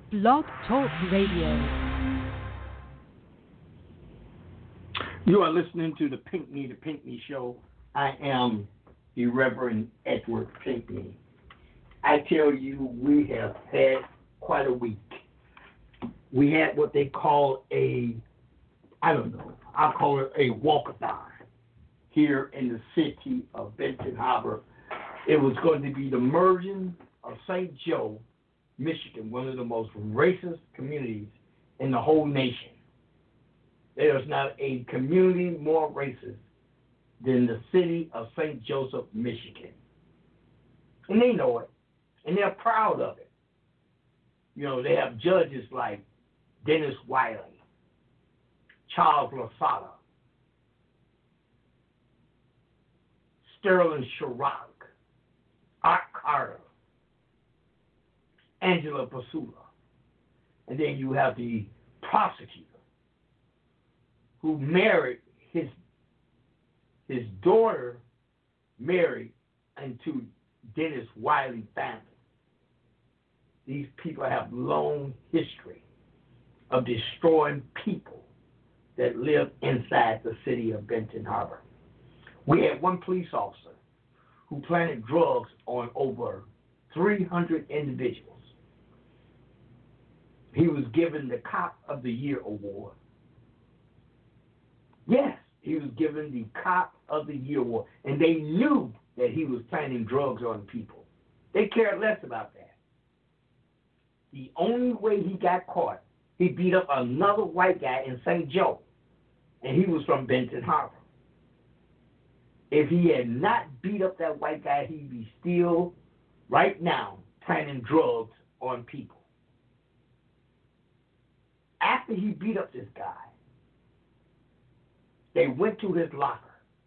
Blog Talk Radio. You are listening to the Pinckney Show. I am the Reverend Edward Pinckney. I tell you, we have had quite a week. We had what they call I'll call it a walkathon here in the city of Benton Harbor. It was going to be the merging of St. Joe, Michigan, one of the most racist communities in the whole nation. There is not a community more racist than the city of St. Joseph, Michigan. And they know it, and they're proud of it. You know, they have judges like Dennis Wiley, Charles Lasada, Sterling Sherrock, Art Carter, Angela Pasula. And then you have the prosecutor who married his daughter married into Dennis Wiley family. These people have long history of destroying people that live inside the city of Benton Harbor. We had one police officer who planted drugs on over 300 individuals. He was given the Cop of the Year award. Yes, he was given the Cop of the Year award. And they knew that he was planting drugs on people. They cared less about that. The only way he got caught, he beat up another white guy in St. Joe. And he was from Benton Harbor. If he had not beat up that white guy, he'd be still, right now, planting drugs on people. After he beat up this guy, they went to his locker.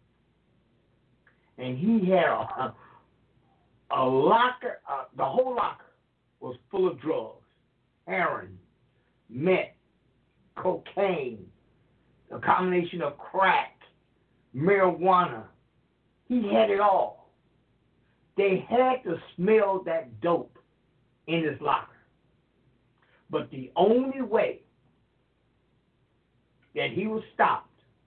And he had a locker, the whole locker was full of drugs. Heroin, meth, cocaine, a combination of crack, marijuana. He had it all. They had to smell that dope in his locker. But the only way that he was stopped,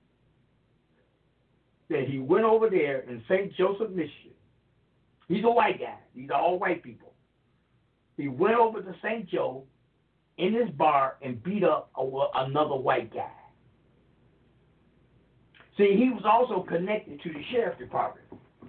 that he went over there in St. Joseph, Michigan. He's a white guy. These are all white people. He went over to St. Joe in his bar and beat up another white guy. See, he was also connected to the sheriff's department.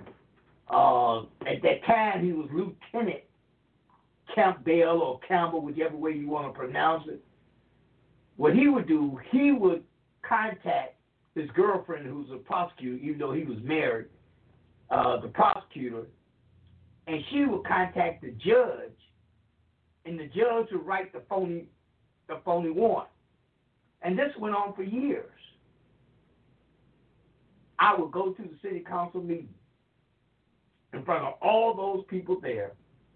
At that time, he was Lieutenant Campbell or Campbell, whichever way you want to pronounce it. What he would do, he would contact his girlfriend, who's a prosecutor, even though he was married, the prosecutor, and she would contact the judge, and the judge would write the phony warrant. And this went on for years. I would go to the city council meeting in front of all those people there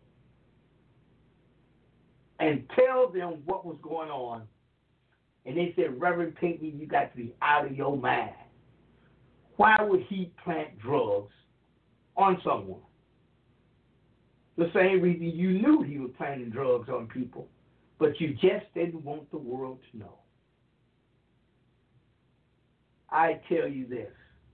and tell them what was going on. And they said, Reverend Pinckney, you got to be out of your mind. Why would he plant drugs on someone? The same reason you knew he was planting drugs on people, but you just didn't want the world to know. I tell you this.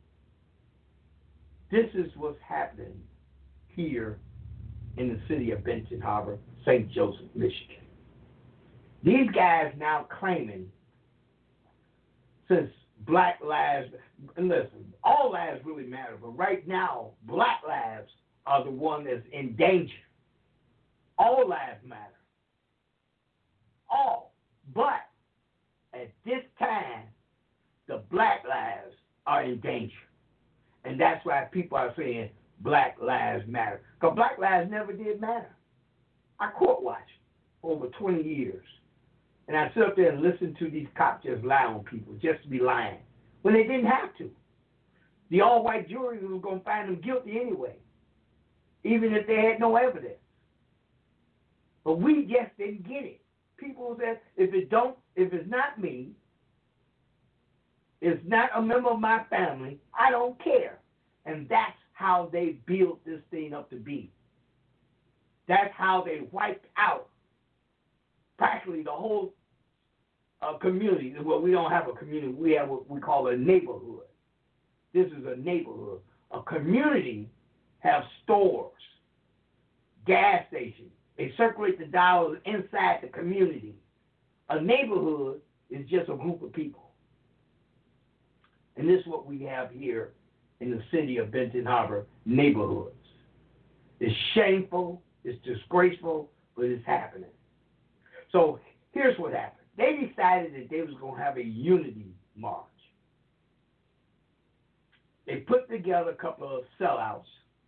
This is what's happening here in the city of Benton Harbor, St. Joseph, Michigan. These guys now claiming, since black lives, and listen, all lives really matter, but right now, black lives are the one that's in danger. All lives matter. All. But at this time, the black lives are in danger. And that's why people are saying black lives matter. Because black lives never did matter. I court watched for over 20 years. And I sit up there and listen to these cops just lie on people, just to be lying, when they didn't have to. The all-white jury was going to find them guilty anyway, even if they had no evidence. But we just didn't get it. People said, if it's not me, it's not a member of my family, I don't care. And that's how they built this thing up to be. That's how they wiped out actually the whole community. Well, we don't have a community. We have what we call a neighborhood. This is a neighborhood. A community have stores, gas stations. They circulate the dollars inside the community. A neighborhood is just a group of people. And this is what we have here in the city of Benton Harbor, neighborhoods. It's shameful, it's disgraceful, but it's happening. So here's what happened. They decided that they was going to have a unity march. They put together a couple of sellouts,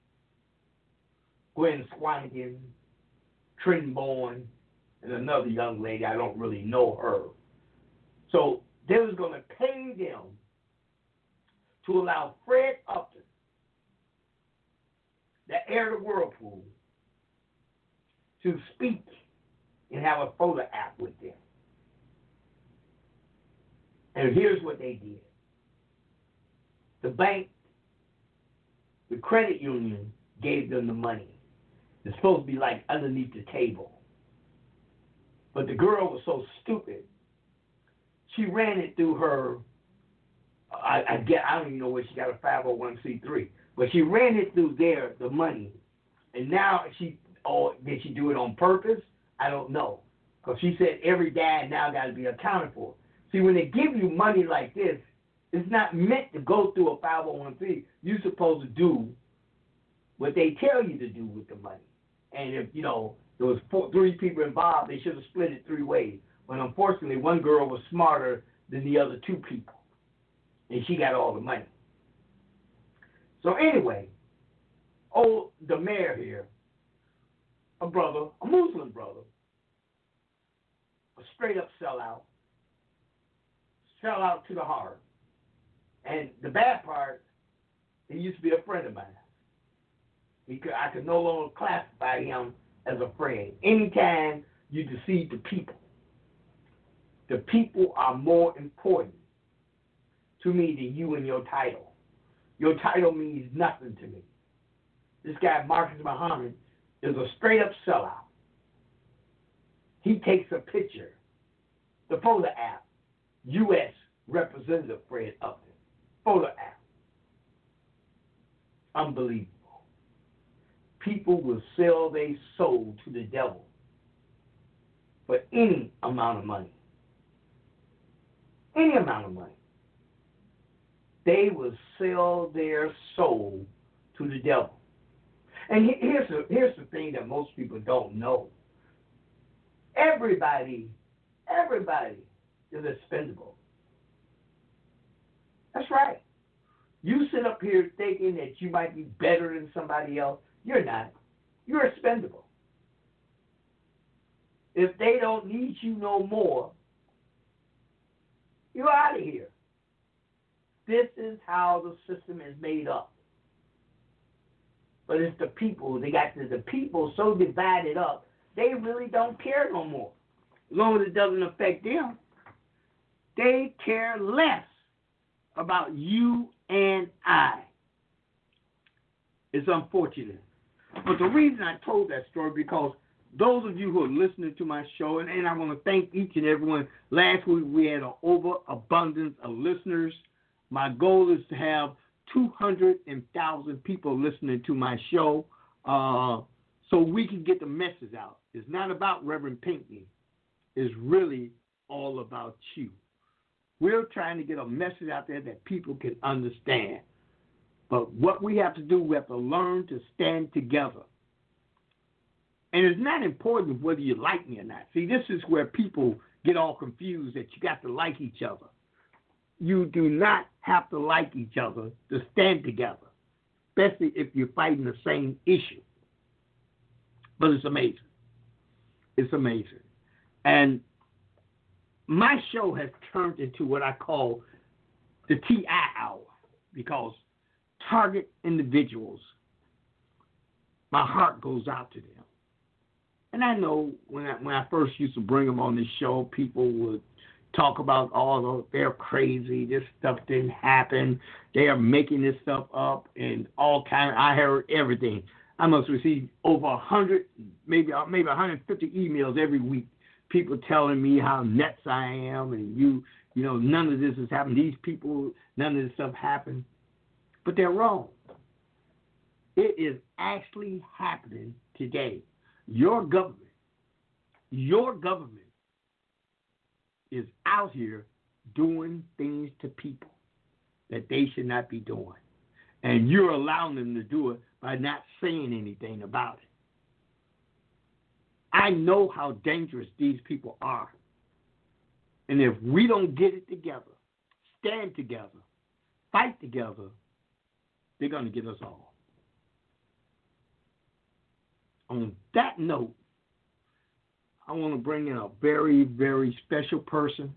Gwen Swannigan, Trenton Bourne, and another young lady, I don't really know her. So they was going to pay them to allow Fred Upton, the heir to Whirlpool, to speak and have a photo app with them. And here's what they did. The bank, the credit union, gave them the money. It's supposed to be like underneath the table. But the girl was so stupid, she ran it through her, I don't even know where she got a 501c3, but she ran it through there, the money. And now did she do it on purpose? I don't know. Because she said every dad now got to be accounted for. See, when they give you money like this, it's not meant to go through a 501c. You're supposed to do what they tell you to do with the money. And if, there was 3 people involved, they should have split it 3 ways. But unfortunately, one girl was smarter than the other 2 people. And she got all the money. So anyway, the mayor here, a Muslim brother, a straight-up sellout to the heart. And the bad part, he used to be a friend of mine. I could no longer classify him as a friend. Anytime you deceive the people are more important to me than you and your title. Your title means nothing to me. This guy, Marcus Muhammad, is a straight-up sellout. He takes a picture, the photo app, U.S. Representative Fred Upton, photo app. Unbelievable. People will sell their soul to the devil for any amount of money. Any amount of money. They will sell their soul to the devil. And here's the thing that most people don't know. Everybody is expendable. That's right. You sit up here thinking that you might be better than somebody else. You're not. You're expendable. If they don't need you no more, you're out of here. This is how the system is made up. But it's the people. They got the people so divided up, they really don't care no more. As long as it doesn't affect them, they care less about you and I. It's unfortunate. But the reason I told that story, because those of you who are listening to my show, and I want to thank each and everyone. Last week we had an overabundance of listeners. My goal is to have 200,000 people listening to my show so we can get the message out. It's not about Reverend Pinckney. It's really all about you. We're trying to get a message out there that people can understand. But what we have to do, we have to learn to stand together. And it's not important whether you like me or not. See, this is where people get all confused that you got to like each other. You do not have to like each other to stand together, especially if you're fighting the same issue. But it's amazing. It's amazing. And my show has turned into what I call the TI hour, because target individuals, my heart goes out to them. And I know when I first used to bring them on this show, people would talk about they're crazy, this stuff didn't happen, they are making this stuff up, and all kind. I heard everything. I must receive over 100, maybe 150 emails every week people telling me how nuts I am, and none of this has happened. These people, none of this stuff happened. But they're wrong. It is actually happening today. Your government is out here doing things to people that they should not be doing. And you're allowing them to do it by not saying anything about it. I know how dangerous these people are. And if we don't get it together, stand together, fight together, they're going to get us all. On that note, I want to bring in a very, very special person.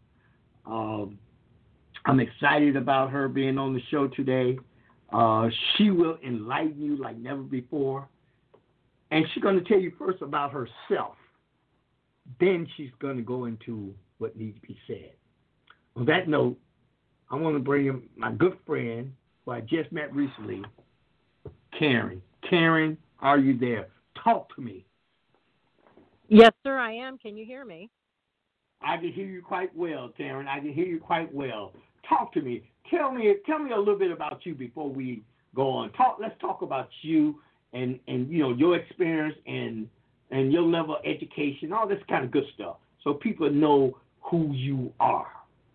I'm excited about her being on the show today. She will enlighten you like never before. And she's going to tell you first about herself. Then she's going to go into what needs to be said. On that note, I want to bring in my good friend, who I just met recently, Karen. Karen, are you there? Talk to me. Yes, sir, I am. Can you hear me? I can hear you quite well, Karen. I can hear you quite well. Talk to me. Tell me a little bit about you before we go on. Let's talk about you and your experience and your level of education, all this kind of good stuff, so people know who you are.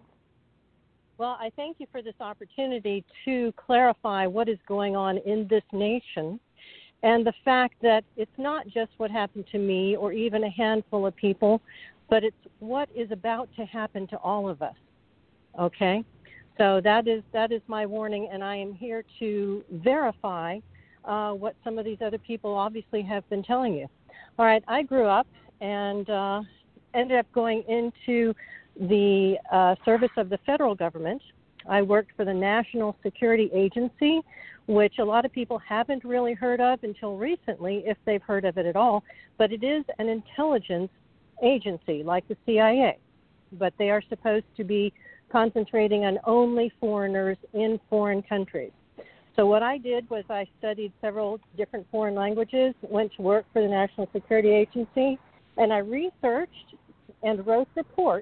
Well, I thank you for this opportunity to clarify what is going on in this nation and the fact that it's not just what happened to me or even a handful of people, but it's what is about to happen to all of us. Okay? So that is my warning, and I am here to verify what some of these other people obviously have been telling you. All right, I grew up and ended up going into the service of the federal government. I worked for the National Security Agency, which a lot of people haven't really heard of until recently, if they've heard of it at all. But it is an intelligence agency like the CIA. But they are supposed to be concentrating on only foreigners in foreign countries. So what I did was I studied several different foreign languages, went to work for the National Security Agency, and I researched and wrote reports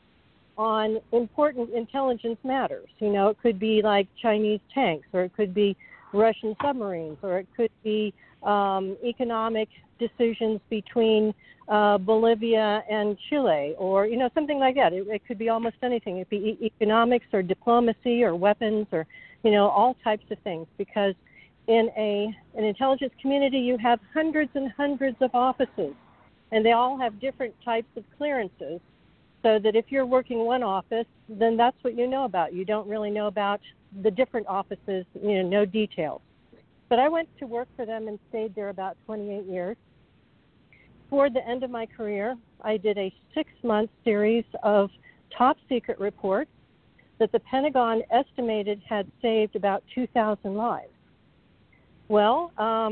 on important intelligence matters. It could be like Chinese tanks, or it could be Russian submarines, or it could be economic decisions between Bolivia and Chile, or, something like that. It could be almost anything. It could be economics or diplomacy or weapons or, all types of things. Because in an intelligence community, you have hundreds and hundreds of offices, and they all have different types of clearances. So that if you're working one office, then that's what you know about. You don't really know about the different offices, no details. But I went to work for them and stayed there about 28 years. Toward the end of my career, I did a 6-month series of top secret reports that the Pentagon estimated had saved about 2,000 lives. Well,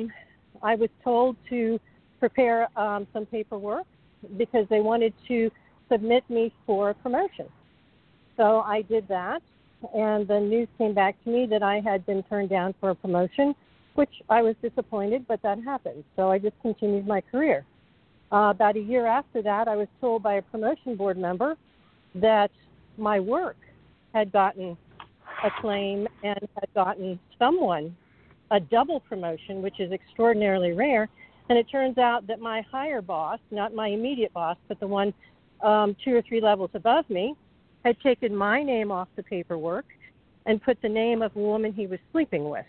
I was told to prepare some paperwork because they wanted to submit me for promotion. So I did that, and the news came back to me that I had been turned down for a promotion, which I was disappointed, but that happened. So I just continued my career. About a year after that, I was told by a promotion board member that my work had gotten acclaim and had gotten someone a double promotion, which is extraordinarily rare. And it turns out that my higher boss, not my immediate boss, but the one 2 or 3 levels above me, had taken my name off the paperwork and put the name of a woman he was sleeping with,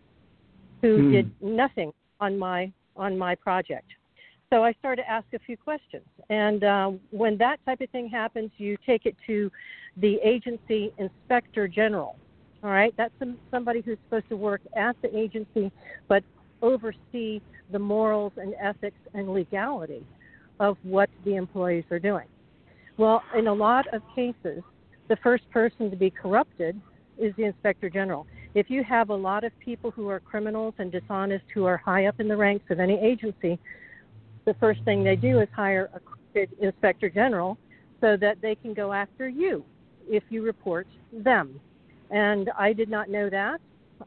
who did nothing on my project. So I started to ask a few questions. And when that type of thing happens, you take it to the agency inspector general. All right? That's somebody who's supposed to work at the agency but oversee the morals and ethics and legality of what the employees are doing. Well, in a lot of cases, the first person to be corrupted is the inspector general. If you have a lot of people who are criminals and dishonest who are high up in the ranks of any agency, the first thing they do is hire a crooked inspector general so that they can go after you if you report them. And I did not know that,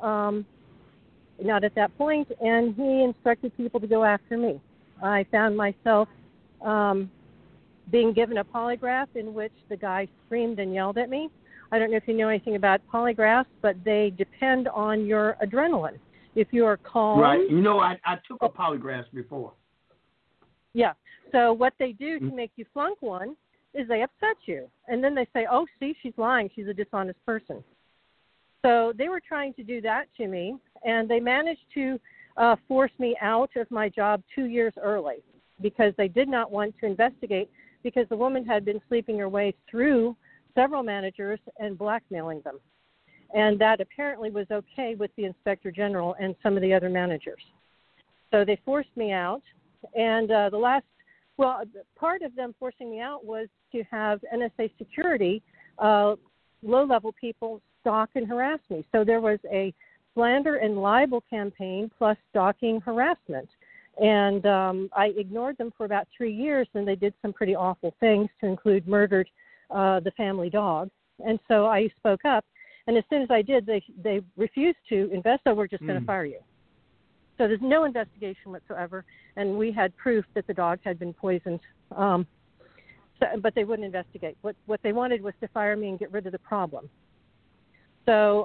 not at that point, and he instructed people to go after me. I found myself being given a polygraph in which the guy screamed and yelled at me. I don't know if you know anything about polygraphs, but they depend on your adrenaline. If you are calm. Right. You know, I took a polygraph before. Yeah. So what they do to make you flunk one is they upset you. And then they say, oh, see, she's lying. She's a dishonest person. So they were trying to do that to me, and they managed to force me out of my job 2 years early because they did not want to investigate, because the woman had been sleeping her way through several managers and blackmailing them. And that apparently was okay with the Inspector General and some of the other managers. So they forced me out, and part of them forcing me out was to have NSA security, low-level people stalk and harass me. So there was a slander and libel campaign plus stalking harassment. And I ignored them for about 3 years, and they did some pretty awful things, to include murdered the family dog. And so I spoke up, and as soon as I did, they refused to investigate. We're just going to fire you. So there's no investigation whatsoever, and we had proof that the dog had been poisoned, but they wouldn't investigate. What they wanted was to fire me and get rid of the problem. So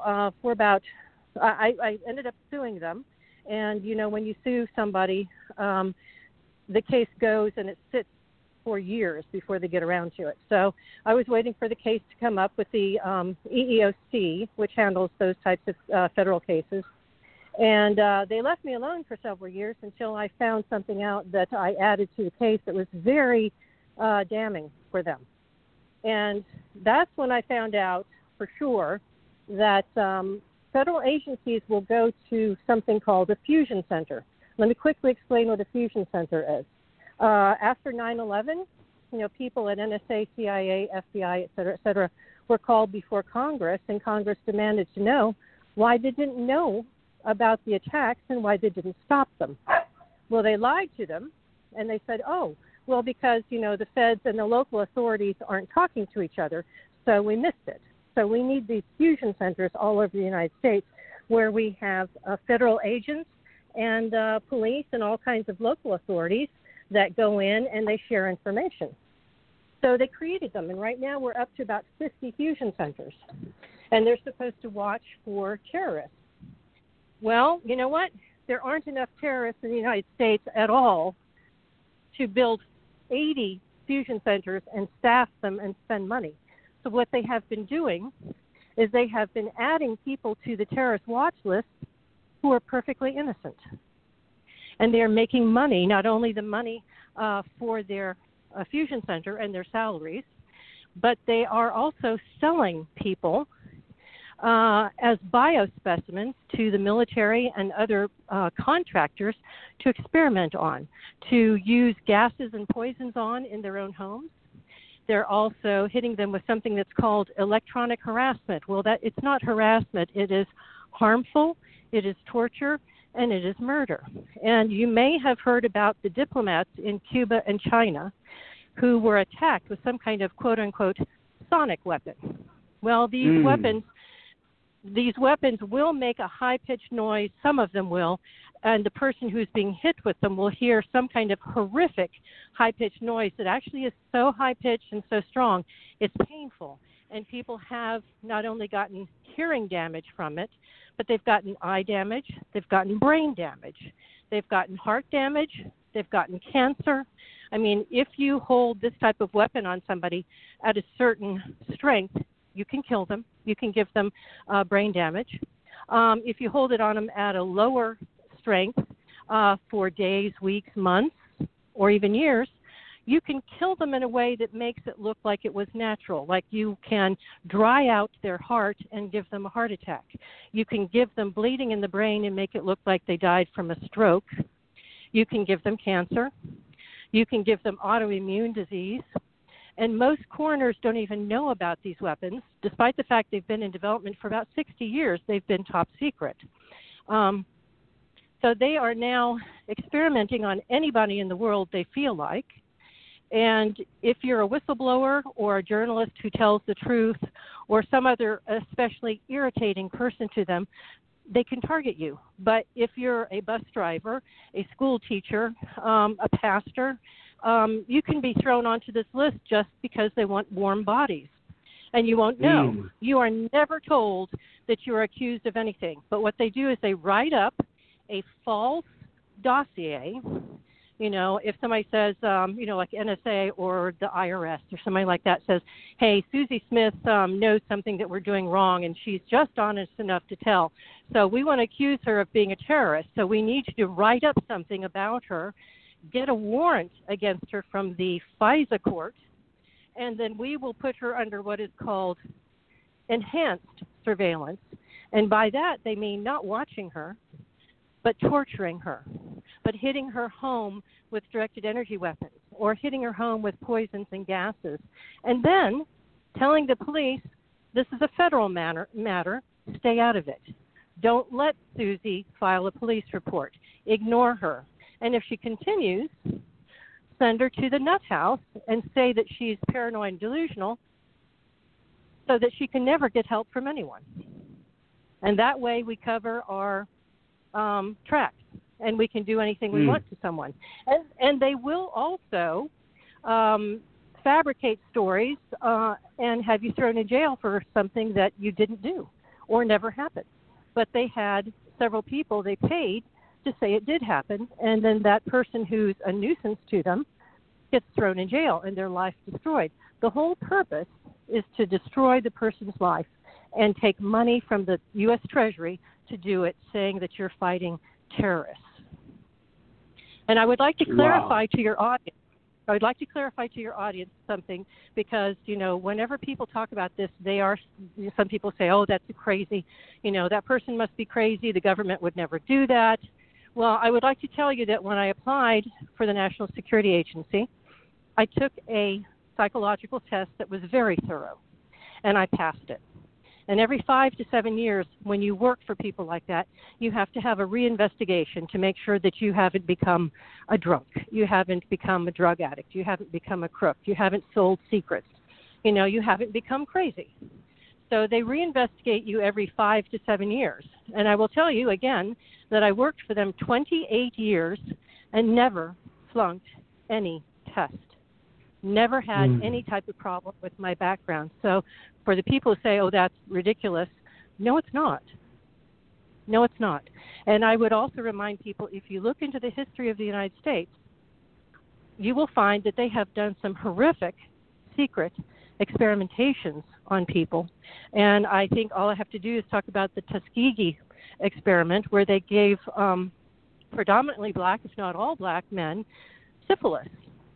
I ended up suing them. And, you know, when you sue somebody, the case goes and it sits for years before they get around to it. So I was waiting for the case to come up with the EEOC, which handles those types of federal cases. And they left me alone for several years until I found something out that I added to the case that was very damning for them. And that's when I found out for sure that federal agencies will go to something called a fusion center. Let me quickly explain what a fusion center is. After 9/11, you know, people at NSA, CIA, FBI, et cetera, were called before Congress, and Congress demanded to know why they didn't know about the attacks and why they didn't stop them. Well, they lied to them, and they said, oh, well, because, you know, the feds and the local authorities aren't talking to each other, so we missed it. So we need these fusion centers all over the United States where we have federal agents and police and all kinds of local authorities that go in and they share information. So they created them, and right now we're up to about 50 fusion centers, and they're supposed to watch for terrorists. Well, you know what? There aren't enough terrorists in the United States at all to build 80 fusion centers and staff them and spend money. So what they have been doing is they have been adding people to the terrorist watch list who are perfectly innocent. And they're making money, not only the money for their fusion center and their salaries, but they are also selling people as biospecimens to the military and other contractors to experiment on, to use gases and poisons on in their own homes. They're also hitting them with something that's called electronic harassment. Well, it's not harassment. It is harmful, it is torture, and it is murder. And you may have heard about the diplomats in Cuba and China who were attacked with some kind of quote-unquote sonic weapon. Well, these weapons will make a high-pitched noise. Some of them will. And the person who's being hit with them will hear some kind of horrific high-pitched noise that actually is so high-pitched and so strong, it's painful. And people have not only gotten hearing damage from it, but they've gotten eye damage, they've gotten brain damage, they've gotten heart damage, they've gotten cancer. I mean, if you hold this type of weapon on somebody at a certain strength, you can kill them. You can give them brain damage. If you hold it on them at a lower strength for days, weeks, months, or even years, you can kill them in a way that makes it look like it was natural, like you can dry out their heart and give them a heart attack. You can give them bleeding in the brain and make it look like they died from a stroke. You can give them cancer. You can give them autoimmune disease. And most coroners don't even know about these weapons, despite the fact they've been in development for about 60 years. They've been top secret. So they are now experimenting on anybody in the world they feel like. And if you're a whistleblower or a journalist who tells the truth or some other especially irritating person to them, they can target you. But if you're a bus driver, a school teacher, a pastor, you can be thrown onto this list just because they want warm bodies. And you won't know. You are never told that you are accused of anything. But what they do is they write up a false dossier. You know, if somebody says, like NSA or the IRS or somebody like that says, hey, Susie Smith knows something that we're doing wrong and she's just honest enough to tell. So we want to accuse her of being a terrorist. So we need you to write up something about her, get a warrant against her from the FISA court, and then we will put her under what is called enhanced surveillance. And by that, they mean not watching her, but torturing her, but hitting her home with directed energy weapons or hitting her home with poisons and gases. And then telling the police, this is a federal matter, stay out of it. Don't let Susie file a police report. Ignore her. And if she continues, send her to the nut house and say that she's paranoid and delusional so that she can never get help from anyone. And that way we cover our tracks and we can do anything we want to someone. And they will also fabricate stories and have you thrown in jail for something that you didn't do or never happened. But they had several people they paid to say it did happen, and then that person who's a nuisance to them gets thrown in jail and their life destroyed. The whole purpose is to destroy the person's life and take money from the U.S. Treasury to do it, saying that you're fighting terrorists. And I would like to clarify to your audience. I would like to clarify to your audience something because, whenever people talk about this, some people say, oh, that's crazy. That person must be crazy. The government would never do that. Well, I would like to tell you that when I applied for the National Security Agency, I took a psychological test that was very thorough, and I passed it. And every 5 to 7 years, when you work for people like that, you have to have a reinvestigation to make sure that you haven't become a drunk, you haven't become a drug addict, you haven't become a crook, you haven't sold secrets, you haven't become crazy. So they reinvestigate you every 5 to 7 years. And I will tell you again that I worked for them 28 years and never flunked any test. Never had any type of problem with my background. So for the people who say, oh, that's ridiculous, no, it's not. No, it's not. And I would also remind people, if you look into the history of the United States, you will find that they have done some horrific secret experimentations on people. And I think all I have to do is talk about the Tuskegee experiment, where they gave predominantly black, if not all black men, syphilis.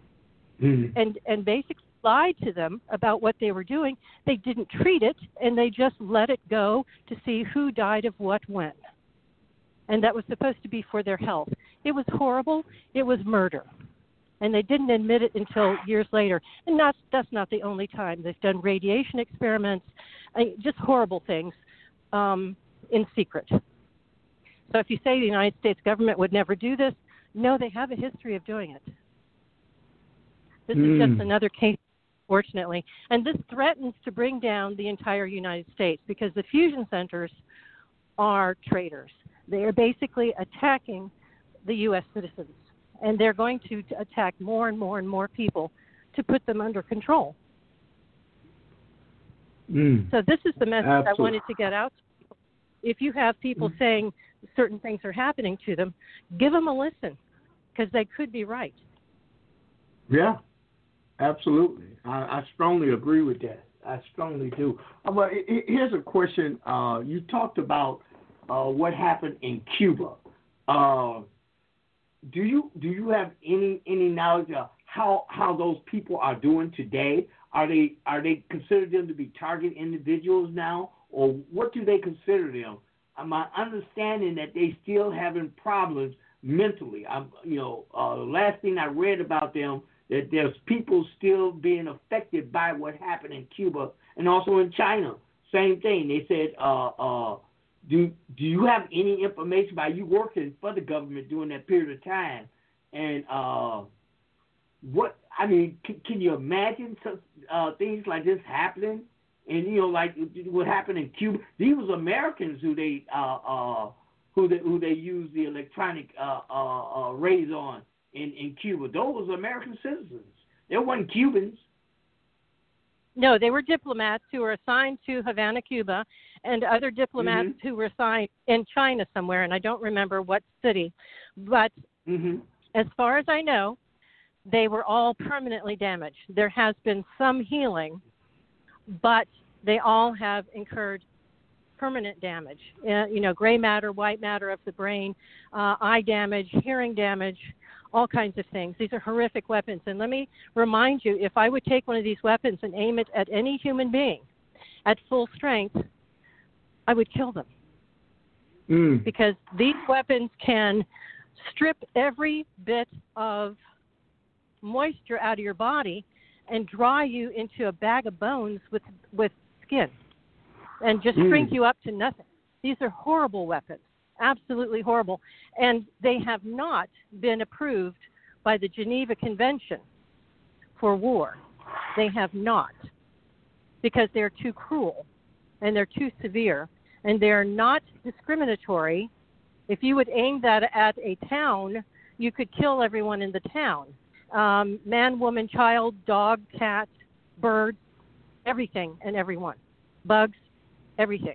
And basically lied to them about what they were doing. They didn't treat it, and they just let it go to see who died of what when. And that was supposed to be for their health. It was horrible. It was murder. And they didn't admit it until years later. And that's not the only time. They've done radiation experiments, just horrible things in secret. So if you say the United States government would never do this, no, they have a history of doing it. This is just another case, fortunately. And this threatens to bring down the entire United States because the fusion centers are traitors. They are basically attacking the U.S. citizens. And they're going to attack more and more and more people to put them under control. So this is the message I wanted to get out to people. If you have people saying certain things are happening to them, give them a listen because they could be right. Yeah, absolutely. I strongly agree with that. I strongly do. But here's a question. You talked about what happened in Cuba. Do you have any knowledge of how those people are doing today? Are they considered them to be target individuals now, or what do they consider them? My understanding that they still having problems mentally. The last thing I read about them that there's people still being affected by what happened in Cuba and also in China. Same thing. They said, do you have any information about you working for the government during that period of time? And can you imagine things like this happening? And like what happened in Cuba. These was Americans who they use the electronic rays on in Cuba. Those were American citizens. They weren't Cubans. No, they were diplomats who were assigned to Havana, Cuba, and other diplomats who were assigned in China somewhere, and I don't remember what city. But as far as I know, they were all permanently damaged. There has been some healing, but they all have incurred permanent damage. Gray matter, white matter of the brain, eye damage, hearing damage, all kinds of things. These are horrific weapons. And let me remind you, if I would take one of these weapons and aim it at any human being at full strength, I would kill them. Because these weapons can strip every bit of moisture out of your body and dry you into a bag of bones with skin and just shrink you up to nothing. These are horrible weapons. Absolutely horrible. And they have not been approved by the Geneva Convention for war. They have not, because they're too cruel and they're too severe, and they're not discriminatory. If you would aim that at a town, you could kill everyone in the town. Man, woman, child, dog, cat, bird, everything and everyone. Bugs, everything.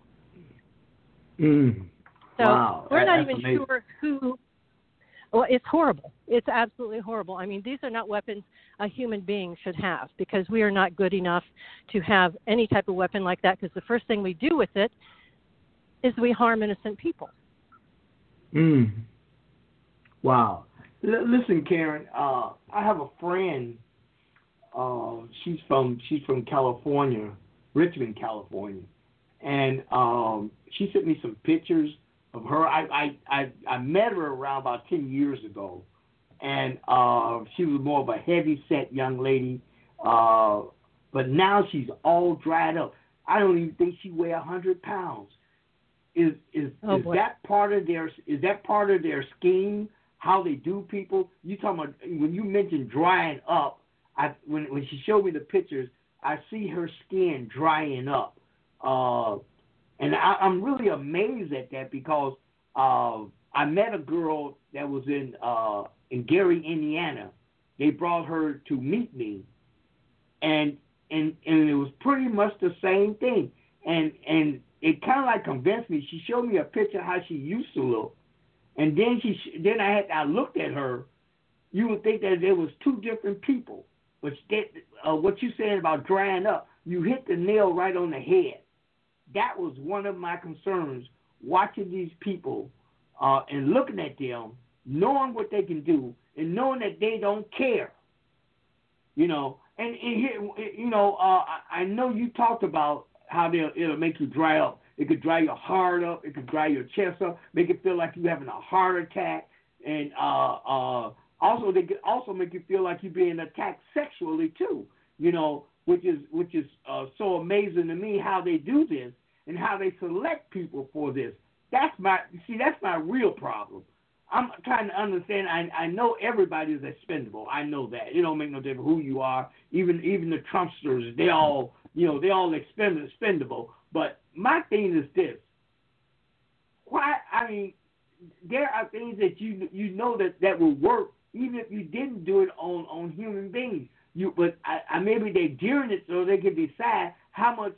So wow. we're not even amazing. sure who. Well, it's horrible. It's absolutely horrible. I mean, these are not weapons a human being should have, because we are not good enough to have any type of weapon like that, because the first thing we do with it is we harm innocent people. Wow. Listen, Karen, I have a friend. She's from California, Richmond, California, and she sent me some pictures of her. I met her around about 10 years ago, and she was more of a heavy-set young lady, but now she's all dried up. I don't even think she weighs 100 pounds. Is that part of their scheme? How they do people? You talking about when you mentioned drying up? When she showed me the pictures, I see her skin drying up. And I'm really amazed at that, because I met a girl that was in Gary, Indiana. They brought her to meet me, and it was pretty much the same thing. And it kind of like convinced me. She showed me a picture of how she used to look, and then I looked at her. You would think that there was two different people, but what you said about drying up, you hit the nail right on the head. That was one of my concerns, watching these people and looking at them, knowing what they can do, and knowing that they don't care. And here, I know you talked about how it'll make you dry up. It could dry your heart up. It could dry your chest up, make it feel like you're having a heart attack. And also, they could also make you feel like you're being attacked sexually too, which is so amazing to me how they do this and how they select people for this. That's my real problem. I'm trying to understand. I know everybody is expendable. I know that. It don't make no difference who you are. Even the Trumpsters, they all expendable. But my thing is this: why? I mean, there are things that you know that will work, even if you didn't do it on human beings. But maybe they're doing it so they can decide how much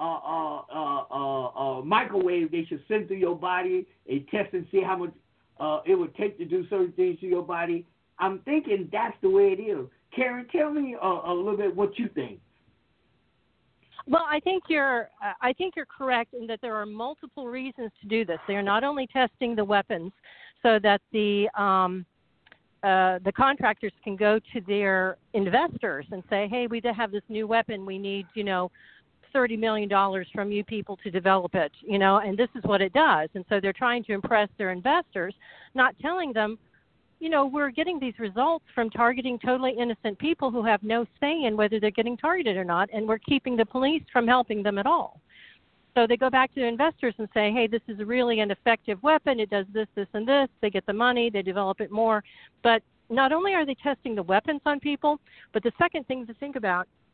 microwave they should send through your body. They test and see how much it would take to do certain things to your body. I'm thinking that's the way it is. Karen, tell me a little bit what you think. Well, I think you're correct in that there are multiple reasons to do this. They are not only testing the weapons so that the contractors can go to their investors and say, hey, we have this new weapon. We need, $30 million from you people to develop it, and this is what it does. And so they're trying to impress their investors, not telling them, we're getting these results from targeting totally innocent people who have no say in whether they're getting targeted or not, and we're keeping the police from helping them at all. So they go back to the investors and say, hey, this is really an effective weapon. It does this, this, and this. They get the money. They develop it more. But not only are they testing the weapons on people, but the second thing to think about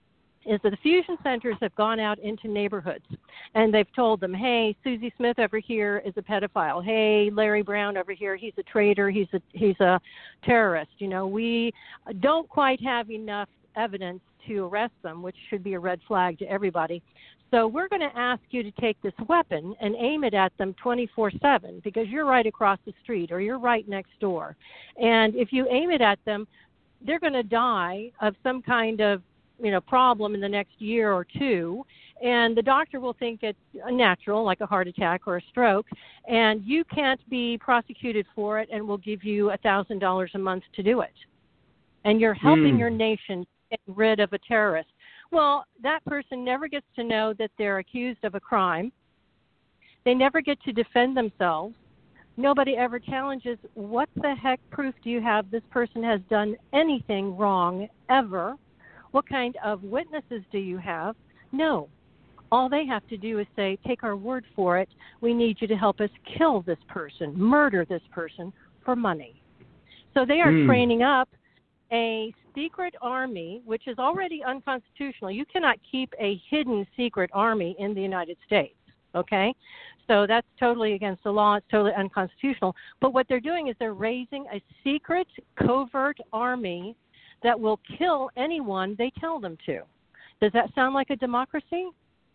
is that the fusion centers have gone out into neighborhoods and they've told them, hey, Susie Smith over here is a pedophile. Hey, Larry Brown over here, he's a traitor. He's a terrorist. You know, we don't quite have enough evidence to arrest them, which should be a red flag to everybody. So we're going to ask you to take this weapon and aim it at them 24/7 because you're right across the street or you're right next door. And if you aim it at them, they're going to die of some kind of, you know, problem in the next year or two. And the doctor will think it's natural, like a heart attack or a stroke. And you can't be prosecuted for it and will give you $1,000 a month to do it. And you're helping your nation get rid of a terrorist. Well, that person never gets to know that they're accused of a crime. They never get to defend themselves. Nobody ever challenges, what the heck proof do you have this person has done anything wrong ever? What kind of witnesses do you have? No. All they have to do is say, take our word for it. We need you to help us kill this person, murder this person for money. So they are training up a secret army, which is already unconstitutional. You cannot keep a hidden secret army in the United States, okay? So that's totally against the law. It's totally unconstitutional. But what they're doing is they're raising a secret, covert army that will kill anyone they tell them to. Does that sound like a democracy?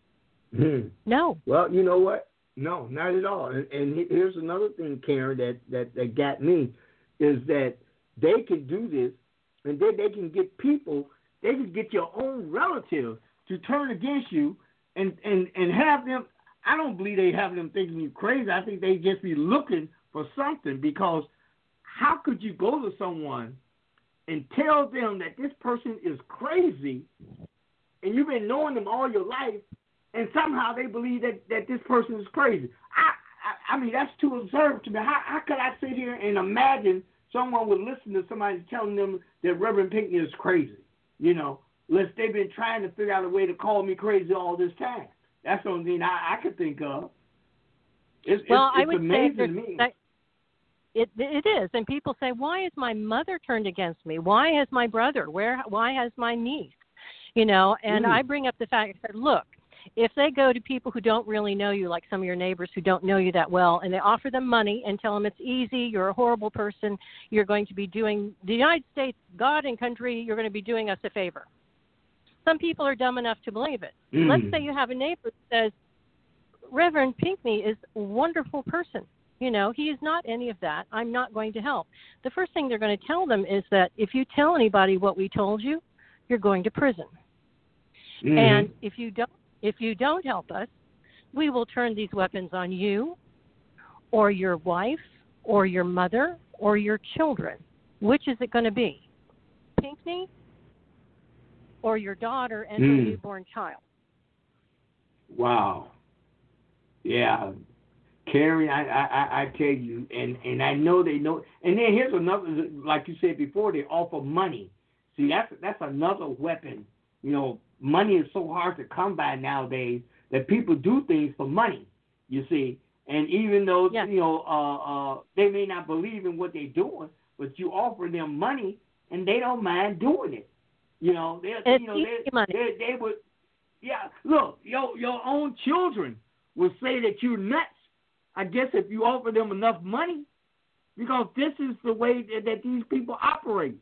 No. Well, you know what? No, not at all. And here's another thing, Karen, that got me, is that they can do this, and then they can get people, they can get your own relatives to turn against you and have them. I don't believe they have them thinking you crazy. I think they just be looking for something, because how could you go to someone and tell them that this person is crazy and you've been knowing them all your life, and somehow they believe that this person is crazy? I mean, that's too absurd to me. How could I sit here and imagine someone would listen to somebody telling them that Reverend Pinckney is crazy? You know, unless they've been trying to figure out a way to call me crazy all this time. That's the only thing I could think of. It's amazing to me. It is. And people say, why has my mother turned against me? Why has my brother? Why has my niece? You know, and I bring up the fact that, look, if they go to people who don't really know you, like some of your neighbors who don't know you that well, and they offer them money and tell them it's easy, you're a horrible person, you're going to be doing the United States, God and country, you're going to be doing us a favor. Some people are dumb enough to believe it. Let's say you have a neighbor who says, Reverend Pinckney is a wonderful person. You know, he is not any of that. I'm not going to help. The first thing they're going to tell them is that if you tell anybody what we told you, you're going to prison. And if you don't help us, we will turn these weapons on you or your wife or your mother or your children. Which is it going to be? Pinckney or your daughter and her newborn child? Wow. Yeah. Karen, I tell you, and I know they know. And then here's another, like you said before, they offer money. See, that's another weapon. You know, money is so hard to come by nowadays that people do things for money, you see. And even though, you know, they may not believe in what they're doing, but you offer them money and they don't mind doing it. You know, they would, look, your own children will say that you're nuts, I guess, if you offer them enough money, because this is the way that these people operate.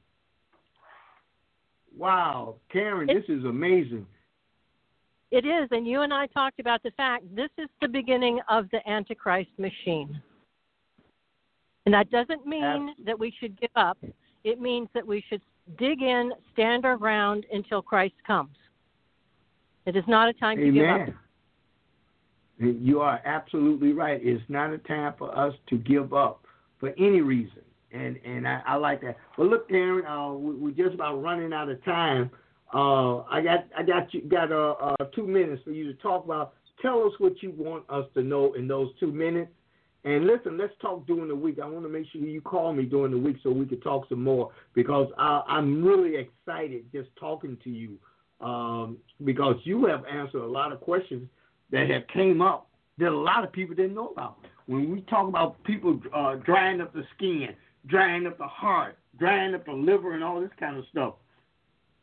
Wow, Karen, this is amazing. It is, and you and I talked about the fact this is the beginning of the Antichrist machine. And that doesn't mean that we should give up. It means that we should dig in, stand our ground until Christ comes. It is not a time to give up. You are absolutely right. It's not a time for us to give up for any reason. And I like that. But look, Karen, we're just about running out of time. I got 2 minutes for you to talk about. Tell us what you want us to know in those 2 minutes. And listen, let's talk during the week. I want to make sure you call me during the week so we can talk some more, because I'm really excited just talking to you, because you have answered a lot of questions that have came up that a lot of people didn't know about. When we talk about people drying up the skin, drying up the heart, drying up the liver, and all this kind of stuff,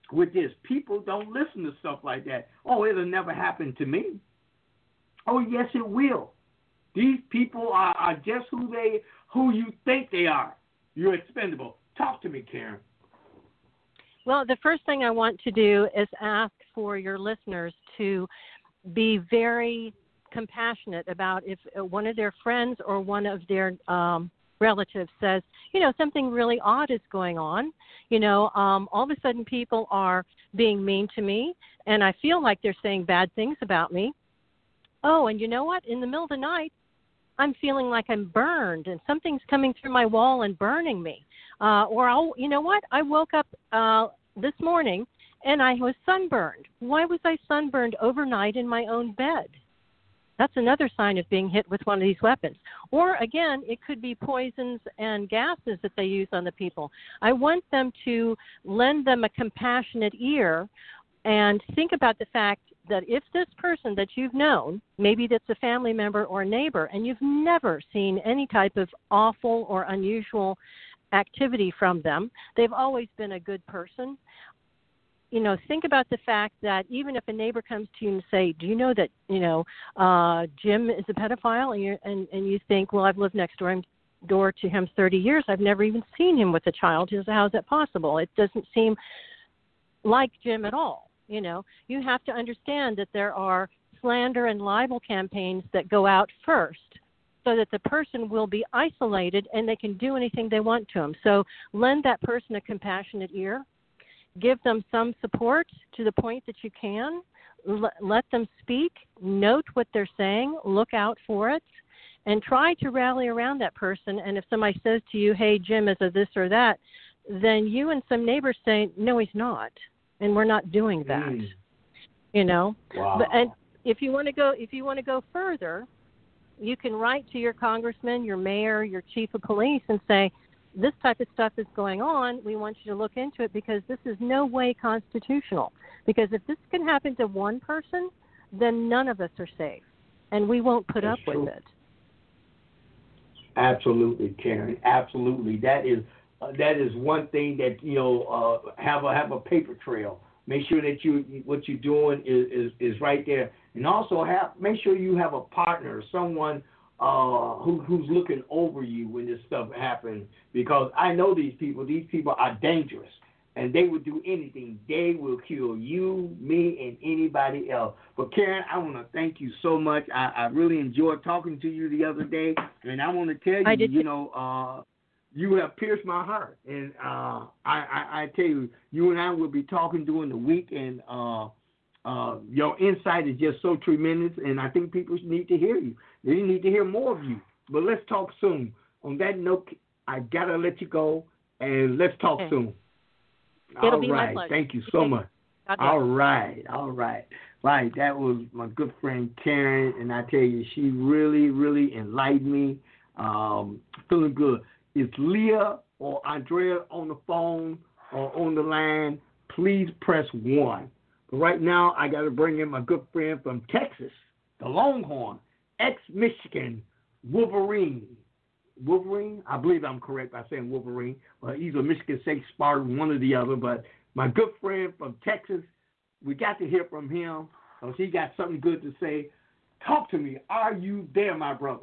with this. People don't listen to stuff like that. Oh, it'll never happen to me. Oh, yes, it will. These people are just who you think they are. You're expendable. Talk to me, Karen. Well, the first thing I want to do is ask for your listeners to be very compassionate about if one of their friends or one of their relatives says, something really odd is going on. All of a sudden people are being mean to me, and I feel like they're saying bad things about me. Oh, and you know what? In the middle of the night, I'm feeling like I'm burned, and something's coming through my wall and burning me. You know what? I woke up this morning, and I was sunburned. Why was I sunburned overnight in my own bed? That's another sign of being hit with one of these weapons. Or, again, it could be poisons and gases that they use on the people. I want them to lend them a compassionate ear and think about the fact that if this person that you've known, maybe that's a family member or a neighbor, and you've never seen any type of awful or unusual activity from them, they've always been a good person. Think about the fact that even if a neighbor comes to you and say, do you know that, Jim is a pedophile? And you think, well, I've lived next door to him 30 years. I've never even seen him with a child. How is that possible? It doesn't seem like Jim at all. You have to understand that there are slander and libel campaigns that go out first so that the person will be isolated and they can do anything they want to them. So lend that person a compassionate ear. Give them some support to the point that you can. Let them speak. Note what they're saying. Look out for it. And try to rally around that person. And if somebody says to you, hey, Jim is a this or that, then you and some neighbors say, no, he's not. And we're not doing that. Wow. And if you want to go further, you can write to your congressman, your mayor, your chief of police and say, this type of stuff is going on. We want you to look into it because this is no way constitutional. Because if this can happen to one person, then none of us are safe. And we won't put up with it. Absolutely, Karen. Absolutely. That is one thing that have a paper trail. Make sure that what you're doing is right there, and also make sure you have a partner, someone who's looking over you when this stuff happens. Because I know these people. These people are dangerous, and they will do anything. They will kill you, me, and anybody else. But Karen, I want to thank you so much. I really enjoyed talking to you the other day, and I want to tell you, you have pierced my heart, and I tell you, you and I will be talking during the week, and your insight is just so tremendous, and I think people need to hear you. They need to hear more of you. But let's talk soon. On that note, I gotta let you go, and let's talk soon. It'll be my pleasure. Thank you so much. All right. Right, that was my good friend Karen, and I tell you, she really, really enlightened me. Feeling good. Is Leah or Andrea on the phone or on the line? Please press 1. But right now, I got to bring in my good friend from Texas, the Longhorn, ex-Michigan Wolverine. Wolverine? I believe I'm correct by saying Wolverine. He's a Michigan State Spartan, one or the other. But my good friend from Texas, we got to hear from him because he got something good to say. Talk to me. Are you there, my brother?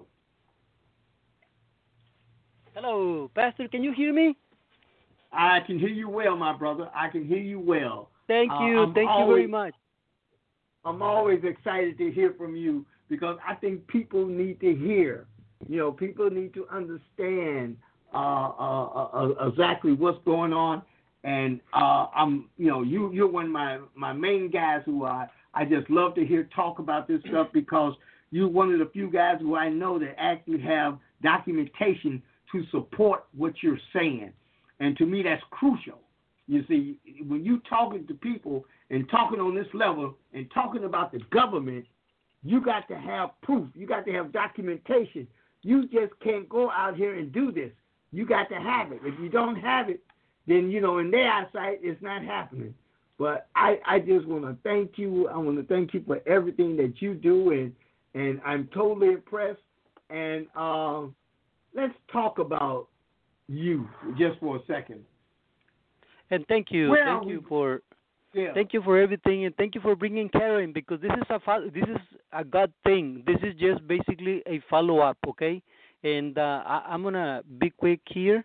Hello, Pastor, can you hear me? I can hear you well, my brother. I can hear you well. Thank you. Thank you very much. I'm always excited to hear from you because I think people need to hear. People need to understand exactly what's going on. And you're one of my main guys who I just love to hear talk about this stuff because you're one of the few guys who I know that actually have documentation to support what you're saying. And to me, that's crucial. You see, when you talking to people and talking on this level and talking about the government, you got to have proof. You got to have documentation. You just can't go out here and do this. You got to have it. If you don't have it, then, in their eyesight, it's not happening. But I just want to thank you. I want to thank you for everything that you do, and I'm totally impressed. And let's talk about you just for a second. And thank you. Yeah. Thank you for everything, and thank you for bringing Karen, because this is a God thing. This is just basically a follow up, okay? And I'm gonna be quick here,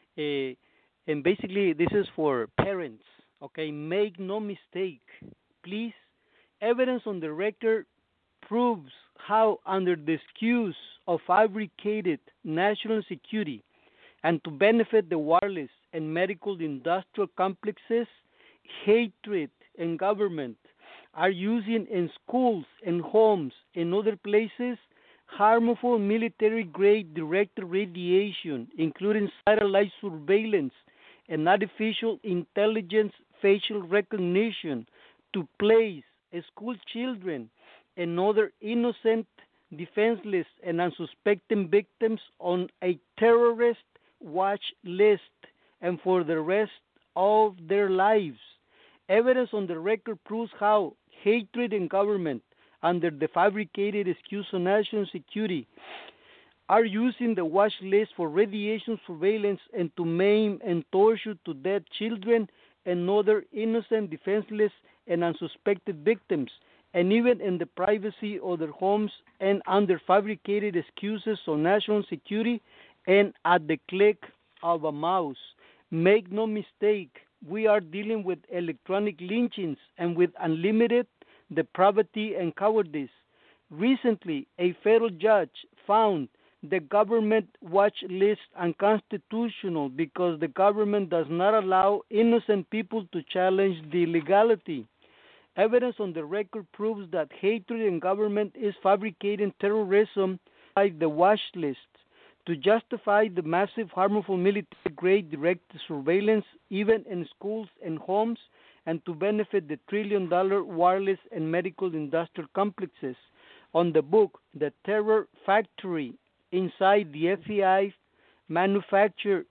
and basically this is for parents, okay? Make no mistake, please. Evidence on the record proves how, under the excuse of fabricated national security and to benefit the wireless and medical industrial complexes, hatred and government are using in schools and homes and other places harmful military-grade direct radiation, including satellite surveillance and artificial intelligence facial recognition, to place school children and other innocent, defenseless, and unsuspecting victims on a terrorist watch list and for the rest of their lives. Evidence on the record proves how hatred and government, under the fabricated excuse of national security, are using the watch list for radiation surveillance and to maim and torture to death children and other innocent, defenseless, and unsuspected victims, and even in the privacy of their homes and under fabricated excuses of national security and at the click of a mouse. Make no mistake, we are dealing with electronic lynchings and with unlimited depravity and cowardice. Recently, a federal judge found the government watch list unconstitutional because the government does not allow innocent people to challenge the illegality. Evidence on the record proves that hatred and government is fabricating terrorism by the watch list to justify the massive harmful military-grade direct surveillance even in schools and homes and to benefit the trillion-dollar wireless and medical industrial complexes. On the book, The Terror Factory, Inside the FBI Manufactured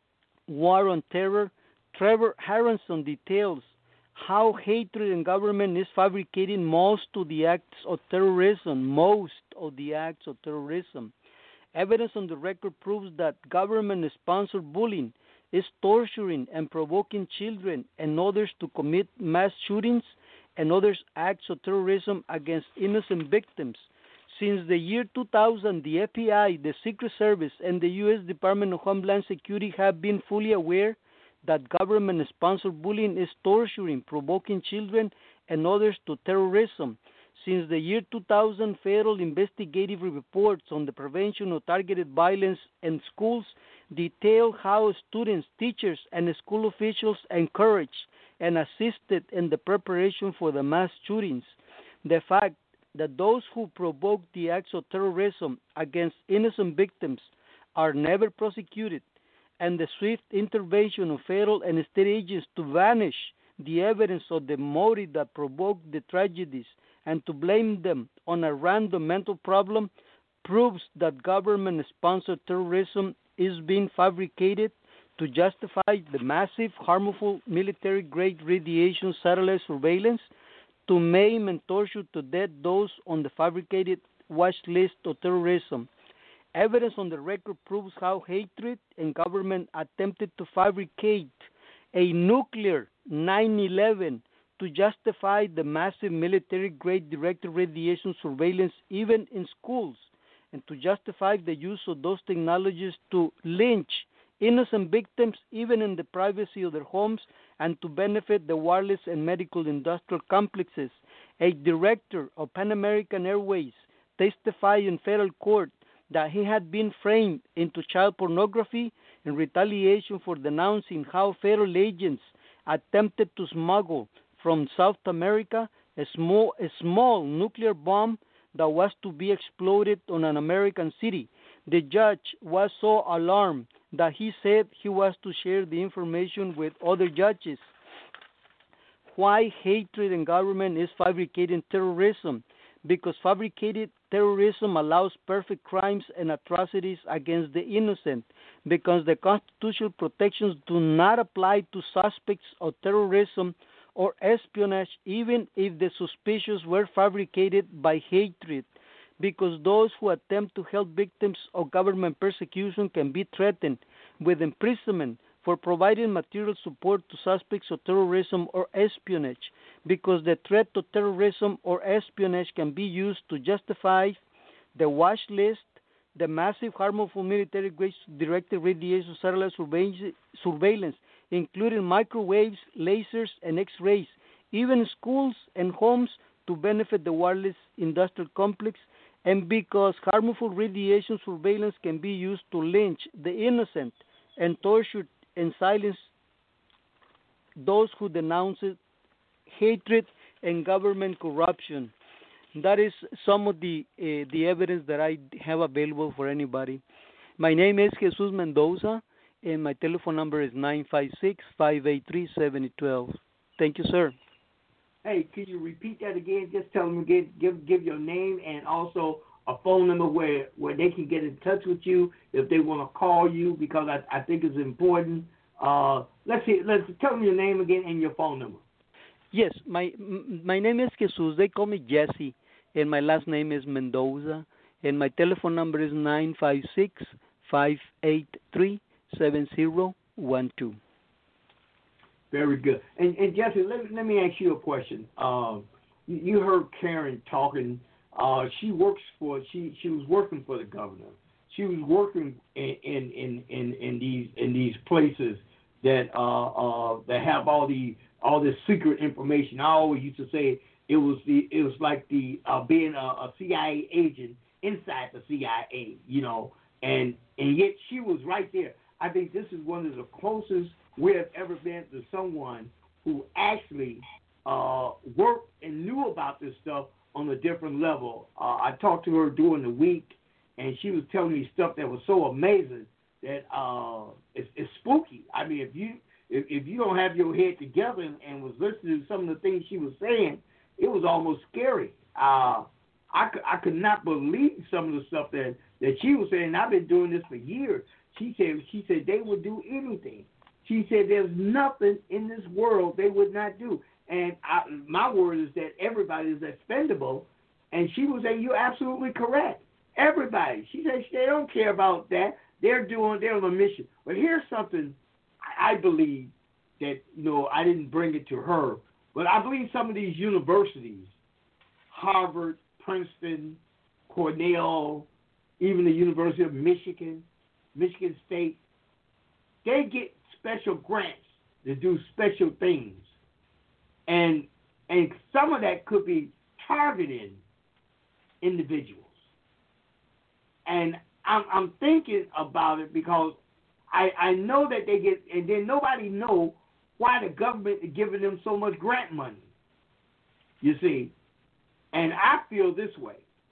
War on Terror, Trevor Harrison details how hatred and government is fabricating most of the acts of terrorism. Evidence on the record proves that government-sponsored bullying is torturing and provoking children and others to commit mass shootings and other acts of terrorism against innocent victims. Since the year 2000, the FBI, the Secret Service, and the U.S. Department of Homeland Security have been fully aware that government-sponsored bullying is torturing, provoking children and others to terrorism. Since the year 2000, federal investigative reports on the prevention of targeted violence in schools detail how students, teachers, and school officials encouraged and assisted in the preparation for the mass shootings. The fact that those who provoke the acts of terrorism against innocent victims are never prosecuted, and the swift intervention of federal and state agents to vanish the evidence of the motive that provoked the tragedies and to blame them on a random mental problem proves that government-sponsored terrorism is being fabricated to justify the massive, harmful military-grade radiation satellite surveillance to maim and torture to death those on the fabricated watch list of terrorism. Evidence on the record proves how hatred and government attempted to fabricate a nuclear 9/11 to justify the massive military-grade directed radiation surveillance even in schools, and to justify the use of those technologies to lynch innocent victims even in the privacy of their homes and to benefit the wireless and medical industrial complexes. A director of Pan American Airways testified in federal court that he had been framed into child pornography in retaliation for denouncing how federal agents attempted to smuggle from South America a small nuclear bomb that was to be exploded on an American city. The judge was so alarmed that he said he was to share the information with other judges. Why hatred and government is fabricating terrorism? Because fabricated terrorism allows perfect crimes and atrocities against the innocent. Because the constitutional protections do not apply to suspects of terrorism or espionage, even if the suspicions were fabricated by hatred. Because those who attempt to help victims of government persecution can be threatened with imprisonment for providing material support to suspects of terrorism or espionage, because the threat to terrorism or espionage can be used to justify the watch list, the massive harmful military-grade directed radiation satellite surveillance, including microwaves, lasers, and X-rays, even schools and homes to benefit the wireless industrial complex, and because harmful radiation surveillance can be used to lynch the innocent and torture and silence those who denounce hatred and government corruption. That is some of the evidence that I have available for anybody. My name is Jesus Mendoza, and my telephone number is 956-583-7012. Thank you, sir. Hey, can you repeat that again? Just tell them again, give your name and also a phone number where they can get in touch with you if they want to call you, because I think it's important. Let's tell them your name again and your phone number. Yes, my name is Jesus. They call me Jesse, and my last name is Mendoza, and my telephone number is 956-583-7012. Very good. And Jesse, let me ask you a question. You heard Karen talking. She was working for the governor. She was working in these places that have all this secret information. I always used to say it was like being a CIA agent inside the CIA, and yet she was right there. I think this is one of the closest we have ever been to someone who actually worked and knew about this stuff on a different level. I talked to her during the week, and she was telling me stuff that was so amazing that it's spooky. I mean, if you don't have your head together and was listening to some of the things she was saying, it was almost scary. I could not believe some of the stuff that she was saying. I've been doing this for years. She said they would do anything. She said there's nothing in this world they would not do. And my word is that everybody is expendable. And she was saying, you're absolutely correct. Everybody. She said they don't care about that. They're on a mission. But here's something I believe that, I didn't bring it to her, but I believe some of these universities, Harvard, Princeton, Cornell, even the University of Michigan, Michigan State, they get special grants to do special things. And some of that could be targeting individuals. And I'm thinking about it because I know that they get, and then nobody know why the government is giving them so much grant money. You see, and I feel this way.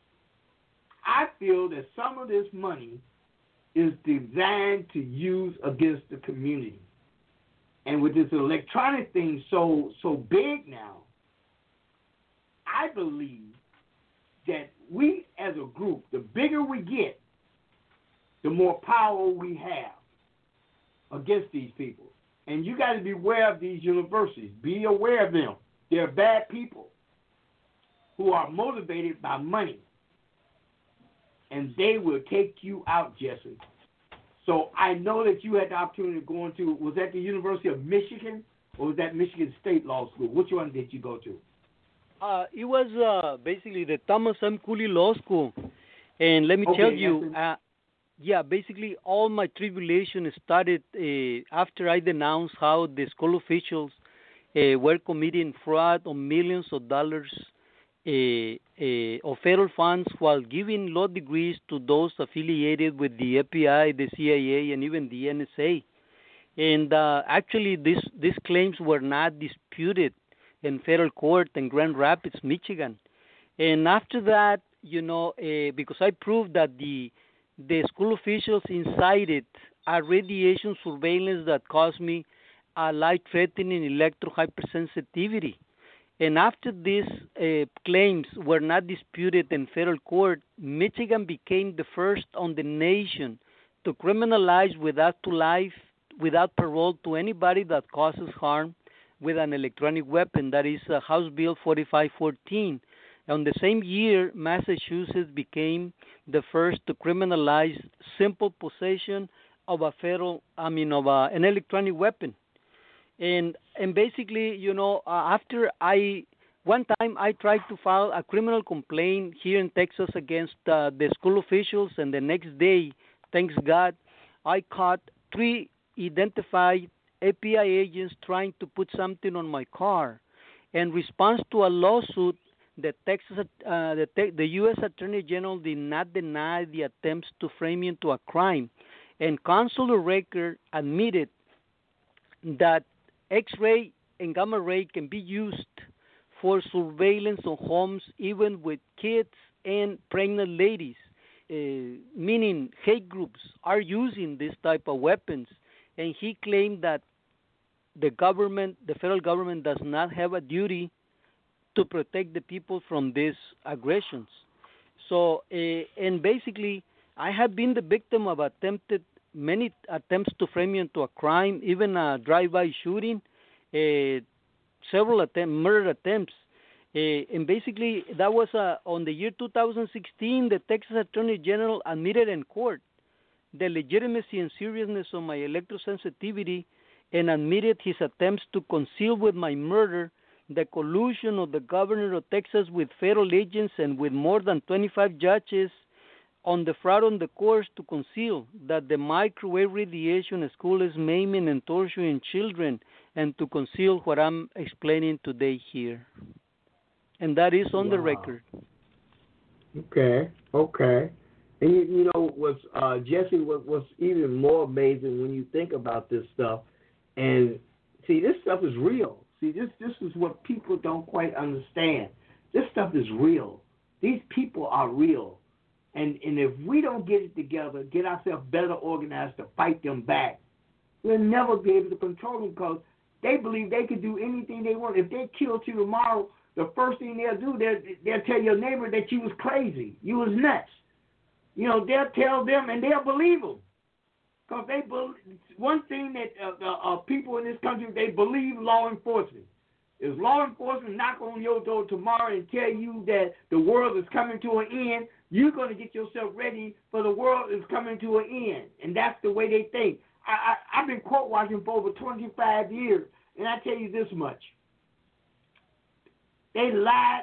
I feel that some of this money is designed to use against the community. And with this electronic thing so big now, I believe that we as a group, the bigger we get, the more power we have against these people. And you got to be aware of these universities. Be aware of them. They're bad people who are motivated by money. And they will take you out, Jesse. So I know that you had the opportunity to go into, was that the University of Michigan or was that Michigan State Law School? Which one did you go to? It was basically the Thomas M. Cooley Law School. And let me tell you, basically all my tribulation started after I denounced how the school officials were committing fraud on millions of dollars of federal funds while giving law degrees to those affiliated with the FBI, the CIA, and even the NSA. And actually, these claims were not disputed in federal court in Grand Rapids, Michigan. And after that, because I proved that the school officials incited a radiation surveillance that caused me a life-threatening electro-hypersensitivity. And after these claims were not disputed in federal court, Michigan became the first on the nation to criminalize without parole to anybody that causes harm with an electronic weapon. That is House Bill 4514. On the same year, Massachusetts became the first to criminalize simple possession of an electronic weapon. And basically, after one time I tried to file a criminal complaint here in Texas against the school officials, and the next day, thanks God, I caught 3 identified FBI agents trying to put something on my car. In response to a lawsuit, the U.S. Attorney General did not deny the attempts to frame me into a crime, and Consular Record admitted that X-ray and gamma ray can be used for surveillance of homes, even with kids and pregnant ladies, meaning hate groups are using this type of weapons. And he claimed that the federal government, does not have a duty to protect the people from these aggressions. So, and basically, I have been the victim of many attempts to frame me into a crime, even a drive-by shooting, several murder attempts. And basically, that was on the year 2016, the Texas Attorney General admitted in court the legitimacy and seriousness of my electrosensitivity, and admitted his attempts to conceal with my murder the collusion of the governor of Texas with federal agents and with more than 25 judges on the fraud on the courts to conceal that the microwave radiation at school is maiming and torturing children, and to conceal what I'm explaining today here. And that is on the record. Okay. And you know what's Jesse? What's even more amazing when you think about this stuff, and see, this stuff is real. See, this is what people don't quite understand. This stuff is real. These people are real, and if we don't get it together, get ourselves better organized to fight them back, we'll never be able to control them, because they believe they can do anything they want. If they kill you tomorrow, the first thing they'll do, they'll tell your neighbor that you was crazy, you was nuts. You know, they'll tell them, and they'll believe them. Because one thing that people in this country, they believe law enforcement. If law enforcement knock on your door tomorrow and tell you that the world is coming to an end, you're going to get yourself ready for the world is coming to an end. And that's the way they think. I've been court watching for over 25 years, and I tell you this much. They lie.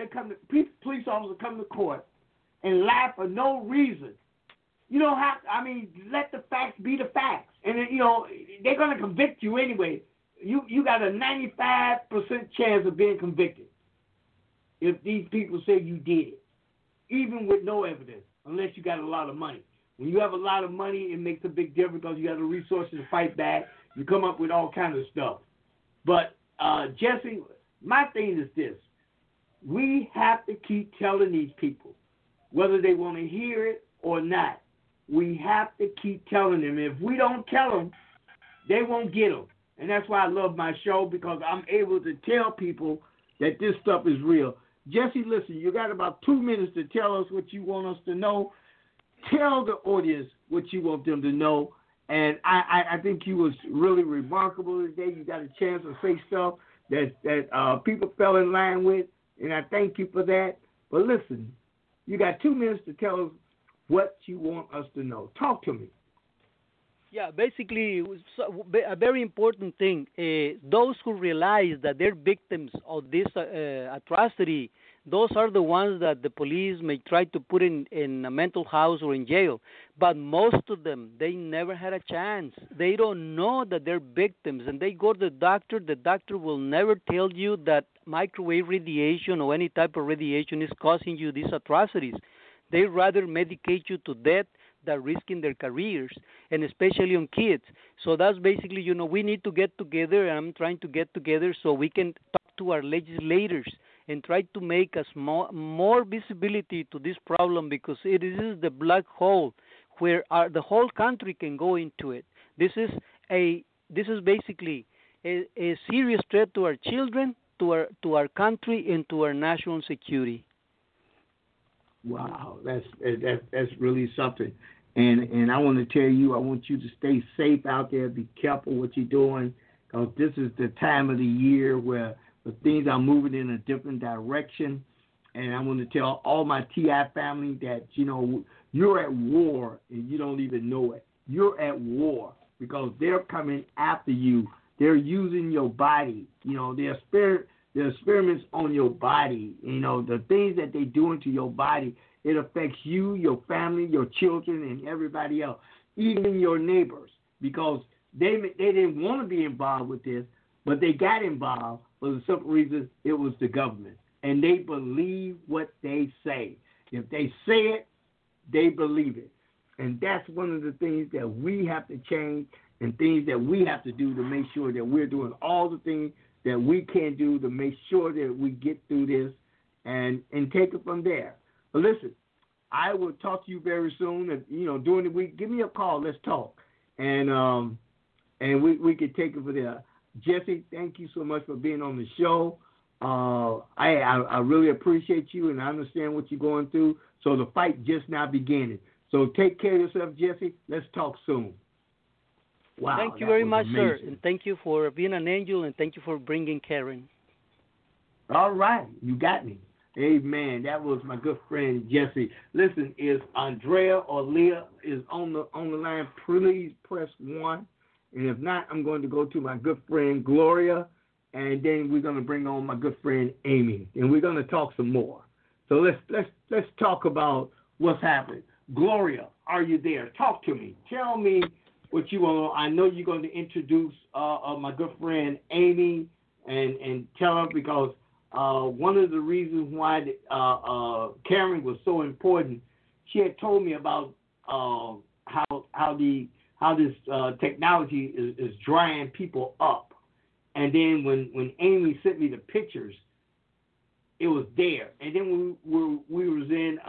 Police officers come to court and lie for no reason. You don't have to, let the facts be the facts. And, they're going to convict you anyway. You got a 95% chance of being convicted if these people say you did it, even with no evidence, unless you got a lot of money. When you have a lot of money, it makes a big difference because you have the resources to fight back. You come up with all kinds of stuff. But, Jesse, my thing is this. We have to keep telling these people, whether they want to hear it or not. We have to keep telling them. If we don't tell them, they won't get them. And that's why I love my show, because I'm able to tell people that this stuff is real. Jesse, listen, you got about 2 minutes to tell us what you want us to know. Tell the audience what you want them to know. And I think you was really remarkable today. You got a chance to say stuff that people fell in line with, and I thank you for that. But listen, you got 2 minutes to tell us what you want us to know. Talk to me. Yeah, basically, a very important thing. Those who realize that they're victims of this atrocity, those are the ones that the police may try to put in a mental house or in jail. But most of them, they never had a chance. They don't know that they're victims, and they go to the doctor. The doctor will never tell you that microwave radiation or any type of radiation is causing you these atrocities. They rather medicate you to death than risking their careers, and especially on kids. So that's basically, we need to get together, and I'm trying to get together so we can talk to our legislators and try to make more visibility to this problem, because it is the black hole where the whole country can go into it. This is basically a serious threat to our children, to our country, and to our national security. Wow, that's really something. And I want to tell you, I want you to stay safe out there. Be careful what you're doing, because this is the time of the year where things are moving in a different direction. And I want to tell all my TI family that, you're at war and you don't even know it. you're at war because they're coming after you. They're using your body. They're experiments on your body. The things that they're doing to your body, it affects you, your family, your children, and everybody else, even your neighbors, because they didn't want to be involved with this, but they got involved for the simple reason it was the government. And they believe what they say. If they say it, they believe it. And that's one of the things that we have to change and things that we have to do to make sure that we're doing all the things that we can do to make sure that we get through this and take it from there. But listen, I will talk to you very soon. If, during the week, give me a call. Let's talk. And we can take it from there. Jesse, thank you so much for being on the show. I really appreciate you, and I understand what you're going through. So the fight just now beginning. So take care of yourself, Jesse. Let's talk soon. Wow. Thank you very much, sir. And thank you for being an angel, and thank you for bringing Karen. All right. You got me. Amen. That was my good friend, Jesse. Listen, is Andrea or Leah is on the line? Please press 1. And if not, I'm going to go to my good friend, Gloria, and then we're going to bring on my good friend, Amy, and we're going to talk some more. So let's talk about what's happening. Gloria, are you there? Talk to me. Tell me what you want. I know you're going to introduce my good friend Amy and tell her, because one of the reasons why Karen was so important, she had told me about how this technology is drying people up. And then when Amy sent me the pictures, it was there. And then we was in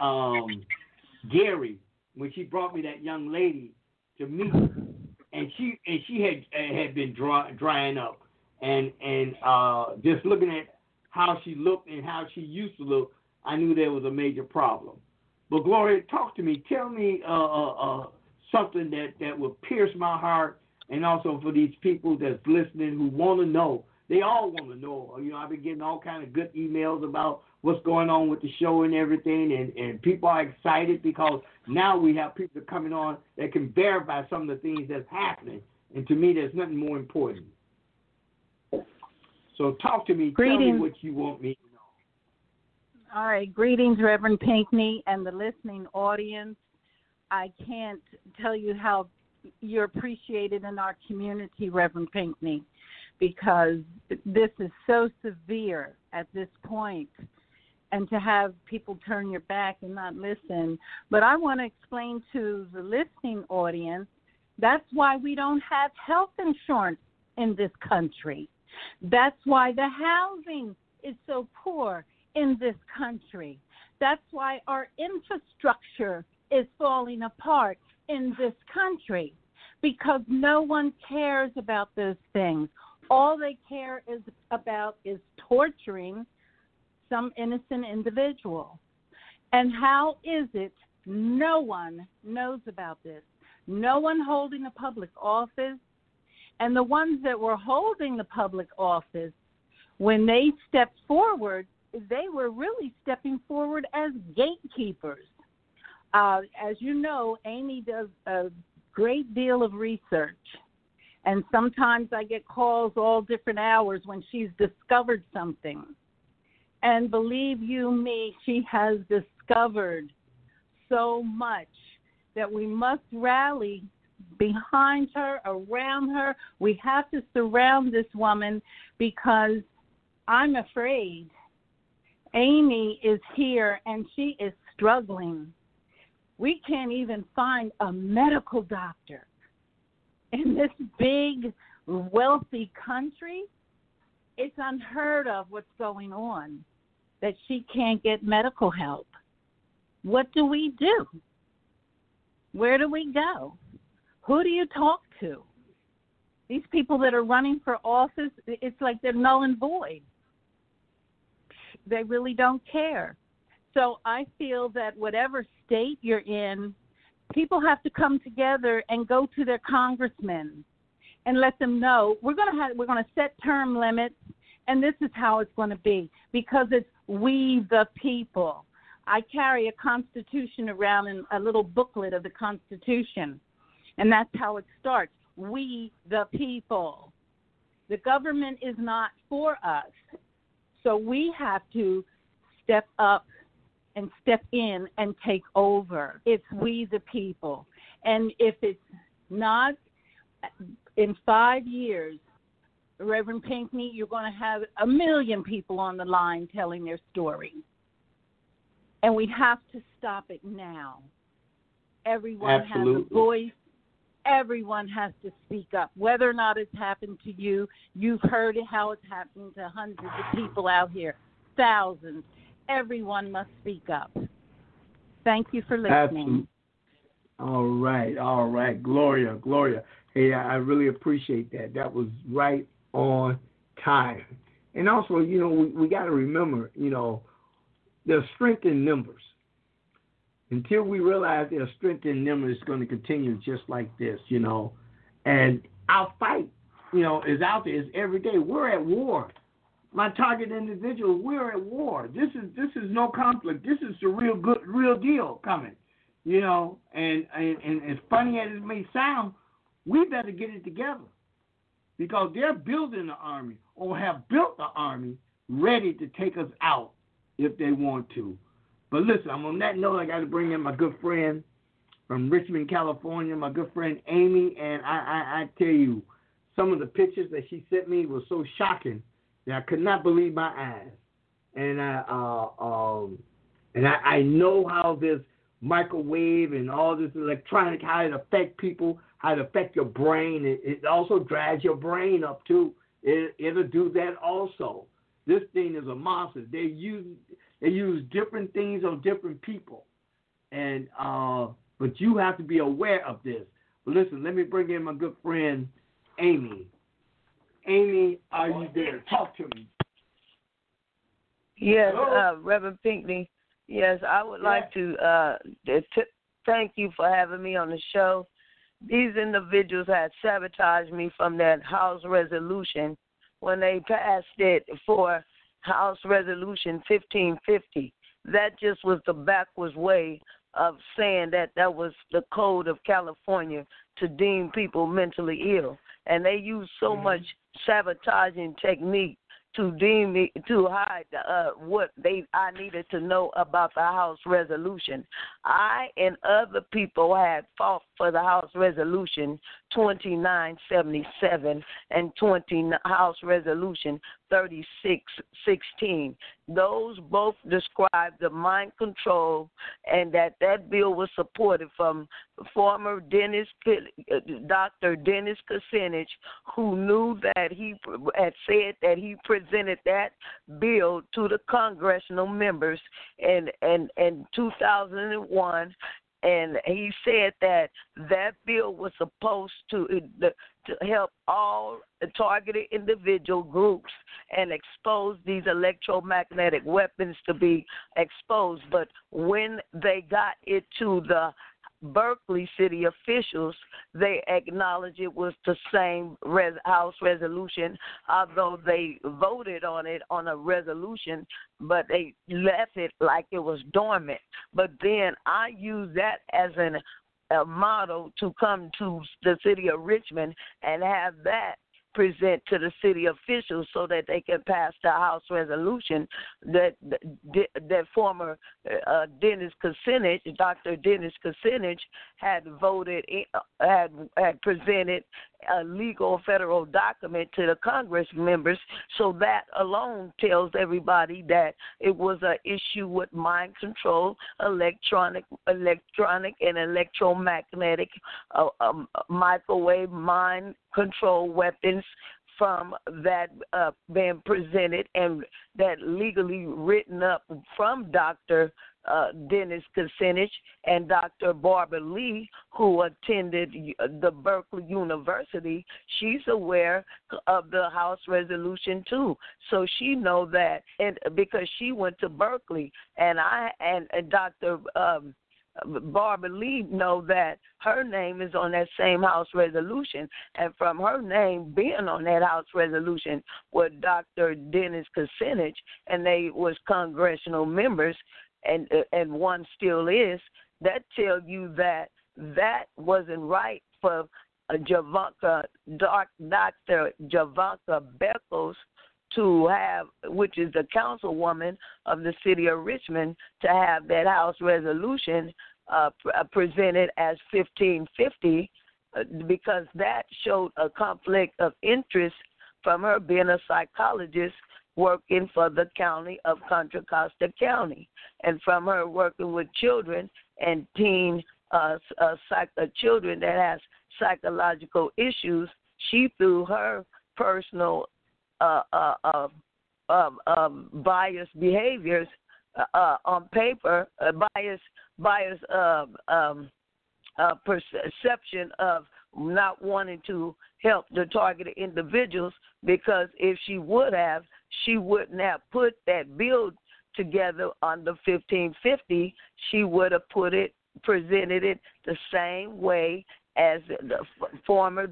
Gary when she brought me that young lady to meet, and she had been drying up, and just looking at how she looked and how she used to look, I knew there was a major problem. But Gloria, talk to me. Tell me something that will pierce my heart, and also for these people that's listening who want to know. They all want to know. I've been getting all kind of good emails about what's going on with the show and everything, and people are excited because now we have people coming on that can verify some of the things that's happening. And to me, there's nothing more important. So talk to me. Greetings. Tell me what you want me to know. All right. Greetings, Reverend Pinckney, and the listening audience. I can't tell you how you're appreciated in our community, Reverend Pinckney, because this is so severe at this point, and to have people turn your back and not listen. But I want to explain to the listening audience, that's why we don't have health insurance in this country. That's why the housing is so poor in this country. That's why our infrastructure is falling apart in this country, because no one cares about those things. All they care about is torturing some innocent individual. And how is it no one knows about this? No one holding a public office. And the ones that were holding the public office, when they stepped forward, they were really stepping forward as gatekeepers. As you know, Amy does a great deal of research. And sometimes I get calls all different hours when she's discovered something. And believe you me, she has discovered so much that we must rally behind her, around her. We have to surround this woman, because I'm afraid Amy is here and she is struggling. We can't even find a medical doctor in this big, wealthy country. It's unheard of what's going on, that she can't get medical help. What do we do? Where do we go? Who do you talk to? These people that are running for office, it's like they're null and void. They really don't care. So I feel that whatever state you're in, people have to come together and go to their congressmen and let them know we're going to set term limits, and this is how it's going to be, because it's we the people. I carry a constitution around in a little booklet of the Constitution, And that's how it starts. We, the people. The government is not for us. So we have to step up and step in and take over. It's we, the people. And if it's not, in 5 years, Reverend Pinckney, you're going to have 1 million people on the line telling their story. And we have to stop it now. Everyone Absolutely. has a voice. Everyone has to speak up. Whether or not it's happened to you, you've heard how it's happening to hundreds of people out here, thousands. Everyone must speak up. Thank you for listening. Absolutely. All right. Gloria. Hey, I really appreciate that. That was right on time. And also, we got to remember, there's strength in numbers. Until we realize there's strength in numbers, it's going to continue just like this, And our fight, is out there. It's every day. We're at war. My target individual, we're at war. This is no conflict. This is the real deal coming, And as funny as it may sound, we better get it together because they're building an army or have built an army ready to take us out if they want to. But listen, on that note, I got to bring in my good friend from Richmond, California, my good friend Amy, and I tell you, some of the pictures that she sent me were so shocking that I could not believe my eyes. And I know how this microwave and all this electronic, how it affects people, how it affects your brain. It also drives your brain up too. It'll do that also. This thing is a monster. They use different things on different people, and but you have to be aware of this. But listen, let me bring in my good friend Amy. Amy, are you there? Talk to me. Yes, Reverend Pinckney. Yes, I would like to thank you for having me on the show. These individuals had sabotaged me from that House resolution when they passed it for House Resolution 1550. That just was the backwards way of saying that was the code of California to deem people mentally ill. And they used so much sabotaging technique to deem me, to hide what I needed to know about the House resolution. I and other people had fought for the House resolution 2977 and House resolution 3616. Those both describe the mind control, and that bill was supported from former Dr. Dennis Kucinich, who knew that he had said that he presented that bill to the congressional members in 2001. And he said that bill was supposed to help all targeted individual groups and expose these electromagnetic weapons to be exposed. But when they got it to the Berkeley city officials, they acknowledged it was the same House resolution, although they voted on it on a resolution, but they left it like it was dormant. But then I used that as a model to come to the city of Richmond and have that present to the city officials so that they can pass the House resolution that former Dennis Kucinich, Dr. Dennis Kucinich, had presented a legal federal document to the Congress members. So that alone tells everybody that it was an issue with mind control, electronic and electromagnetic microwave mind control weapons from that being presented and that legally written up from Dr. Dennis Kucinich and Dr. Barbara Lee, who attended the Berkeley University. She's aware of the House resolution too, so she knows that, and because she went to Berkeley, and Dr. Barbara Lee know that her name is on that same House resolution, and from her name being on that House resolution with Dr. Dennis Kucinich, and they was congressional members, and one still is, that tells you that wasn't right for Dr. Javanka Beckles to have, which is the councilwoman of the city of Richmond, to have that House resolution presented as 1550, because that showed a conflict of interest from her being a psychologist working for the county of Contra Costa County, and from her working with children and teen children that has psychological issues. She, through her personal biased behaviors on paper, biased perception of not wanting to help the targeted individuals, because if she would have, she wouldn't have put that bill together on the 1550. She would have presented it the same way as the former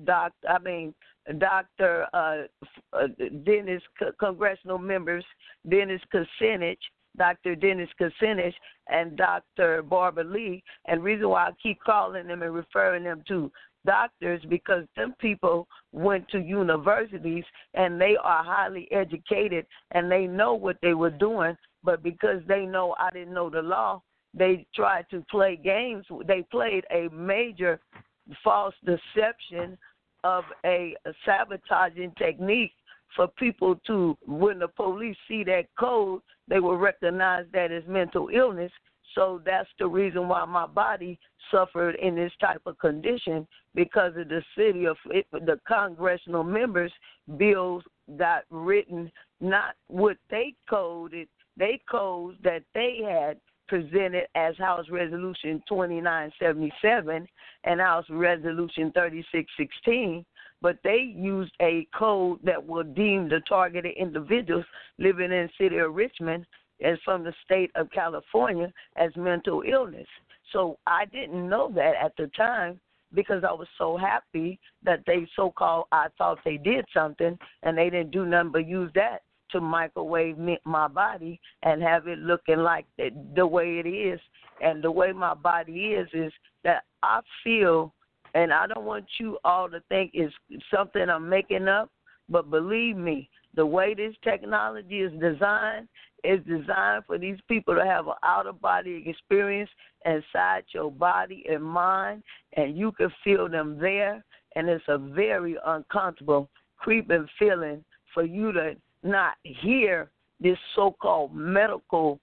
Dennis, congressional members Dennis Kucinich, Dr. Dennis Kucinich, and Dr. Barbara Lee. And the reason why I keep calling them and referring them to doctors, because them people went to universities and they are highly educated and they know what they were doing, but because they know I didn't know the law, they tried to play games. They played a major false deception of a sabotaging technique for people to, when the police see that code, they will recognize that as mental illness. So that's the reason why my body suffered in this type of condition, because of the city of the congressional members' bills got written, not what they coded. They codes that they had presented as House Resolution 2977 and House Resolution 3616, but they used a code that will deem the targeted individuals living in the city of Richmond as from the state of California as mental illness. So I didn't know that at the time, because I was so happy that they so-called, I thought they did something, and they didn't do nothing but use that to microwave my body and have it looking like the way it is. And the way my body is that I feel, and I don't want you all to think it's something I'm making up, but believe me, the way this technology is designed for these people to have an out-of-body experience inside your body and mind, and you can feel them there, and it's a very uncomfortable, creeping feeling for you to not hear this so-called medical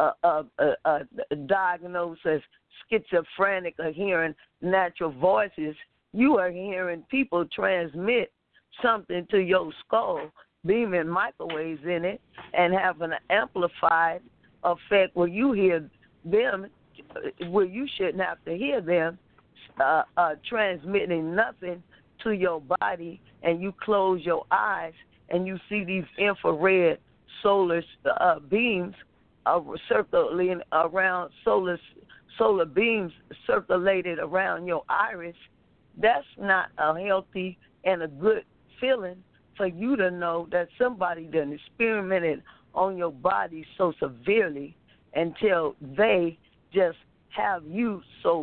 diagnosis, schizophrenic, or hearing natural voices. You are hearing people transmit something to your skull, beaming microwaves in it, and having an amplified effect where you hear them where you shouldn't have to hear them, transmitting nothing to your body, and you close your eyes and you see these infrared solar beams circulating around, solar beams circulated around your iris. That's not a healthy and a good feeling for you to know that somebody done experimented on your body so severely until they just have you so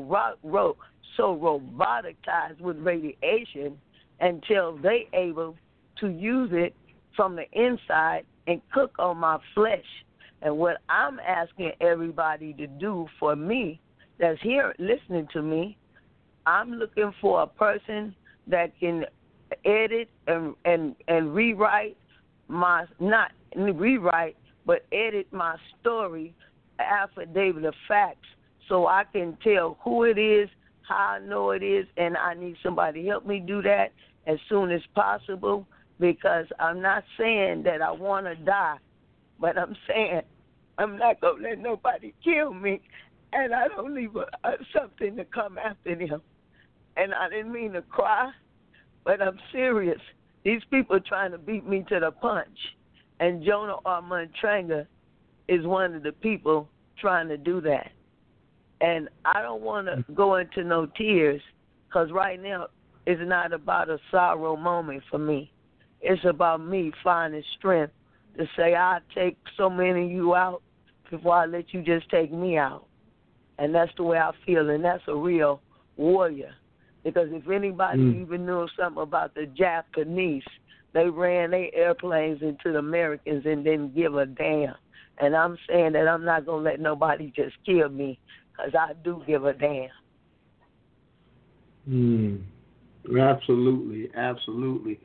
roboticized with radiation until they able to use it from the inside and cook on my flesh. And what I'm asking everybody to do for me that's here listening to me, I'm looking for a person that can edit and rewrite my, not rewrite, but edit my story, affidavit of facts, so I can tell who it is, how I know it is, and I need somebody to help me do that as soon as possible, because I'm not saying that I want to die, but I'm saying I'm not going to let nobody kill me, and I don't leave something to come after them. And I didn't mean to cry, but I'm serious. These people are trying to beat me to the punch, and Jonah Armstrong is one of the people trying to do that. And I don't want to go into no tears, because right now it's not about a sorrow moment for me. It's about me finding strength to say I'll take so many of you out before I let you just take me out. And that's the way I feel, and that's a real warrior. Because if anybody even knew something about the Japanese, they ran their airplanes into the Americans and didn't give a damn. And I'm saying that I'm not going to let nobody just kill me, because I do give a damn. Absolutely, absolutely.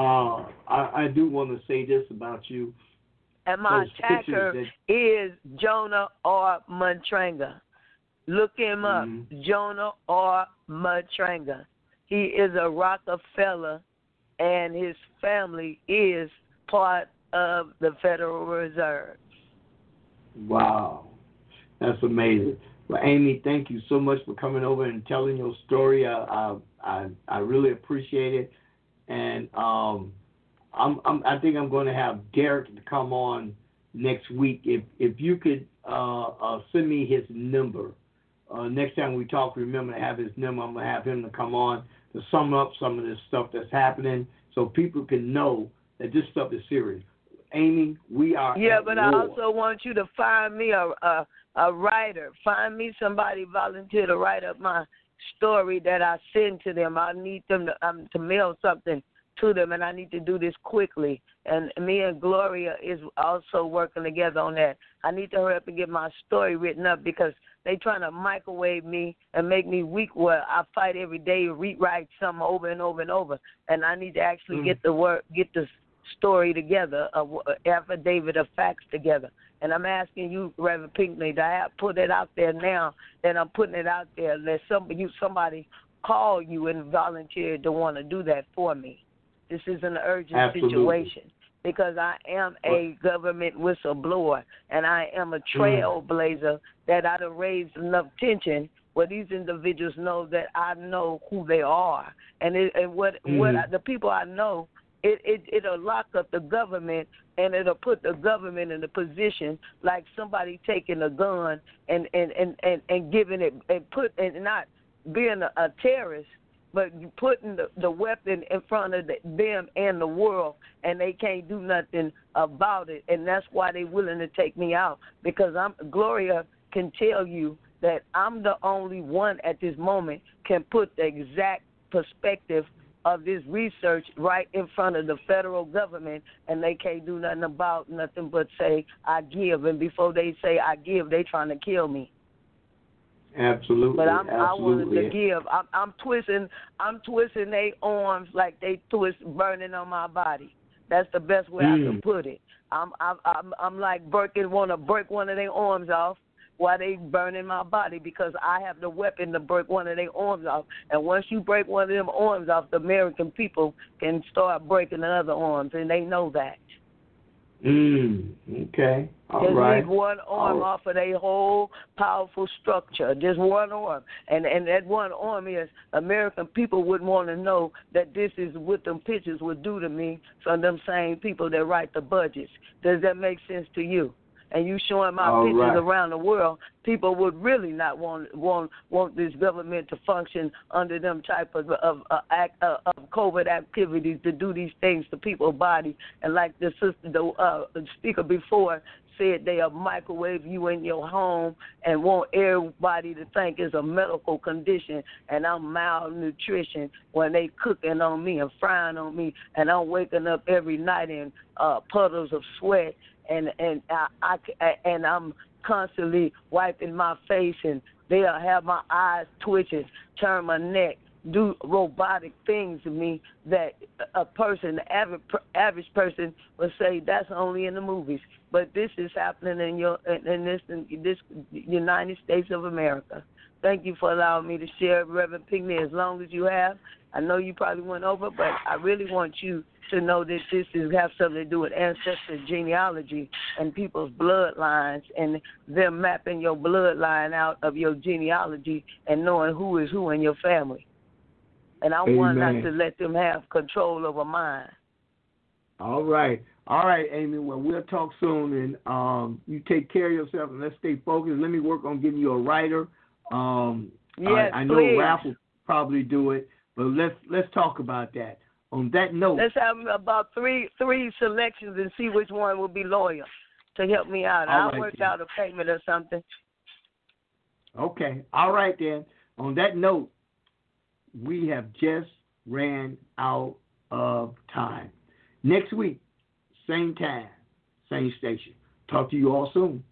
I do want to say this about you. And my attacker is Jonah R. Matranga. Look him up, Jonah R. Matranga. He is a Rockefeller, and his family is part of the Federal Reserve. Wow, that's amazing. Well, Amy, thank you so much for coming over and telling your story. I really appreciate it, and I think I'm going to have Derek to come on next week. If you could send me his number next time we talk, remember to have his number. I'm going to have him to come on to sum up some of this stuff that's happening, so people can know that this stuff is serious. Amy, we are. Yeah, but I war. also want you to find me a writer. Find me somebody volunteer to write up my story that I send to them. I need them to mail something to them, and I need to do this quickly. And me and Gloria is also working together on that. I need to hurry up and get my story written up, because they trying to microwave me and make me weak. Where I fight every day to rewrite something over and over and over, and I need to actually get the story together, affidavit of facts together. And I'm asking you, Reverend Pinckney, to put it out there now, that I'm putting it out there. Let somebody call you and volunteer to want to do that for me. This is an urgent situation, because I am a government whistleblower, and I am a trailblazer that I'd have raised enough tension where these individuals know that I know who they are. And the people I know, it'll lock up the government, and it'll put the government in a position like somebody taking a gun and giving it and not being a terrorist, but putting the weapon in front of them and the world, and they can't do nothing about it. And that's why they're willing to take me out, because Gloria can tell you that I'm the only one at this moment can put the exact perspective of this research right in front of the federal government, and they can't do nothing but say, I give. And before they say I give, they trying to kill me. Absolutely. But I wanted to give. I'm twisting their arms like they twist burning on my body. That's the best way I can put it. I'm like want to break one of their arms off while they burning my body, because I have the weapon to break one of their arms off. And once you break one of them arms off, the American people can start breaking the other arms, and they know that. Okay. All Just right. need one arm off of their whole powerful structure. Just one arm. And that one arm is American people would want to know that this is what them pictures would do to me from them same people that write the budgets. Does that make sense to you? And you showing my pictures around the world, people would really not want this government to function under them type of COVID activities to do these things to people's body. And like the speaker before said, they'll microwave you in your home and want everybody to think it's a medical condition and I'm malnutrition when they cooking on me and frying on me, and I'm waking up every night in puddles of sweat. And I'm constantly wiping my face, and they'll have my eyes twitching, turn my neck, do robotic things to me that a person, the average person, would say that's only in the movies. But this is happening in this United States of America. Thank you for allowing me to share, Reverend Pinckney, as long as you have. I know you probably went over, but I really want you to know that this has something to do with ancestral genealogy and people's bloodlines, and them mapping your bloodline out of your genealogy and knowing who is who in your family. And I want not to let them have control over mine. All right, Amy. Well, we'll talk soon, and you take care of yourself, and let's stay focused. Let me work on getting you a writer. Yes, I know please. Ralph will probably do it, but let's talk about that. On that note, let's have about three selections and see which one will be loyal to help me out. I'll work out a payment or something. Okay. All right, then. On that note, we have just ran out of time. Next week, same time, same station. Talk to you all soon.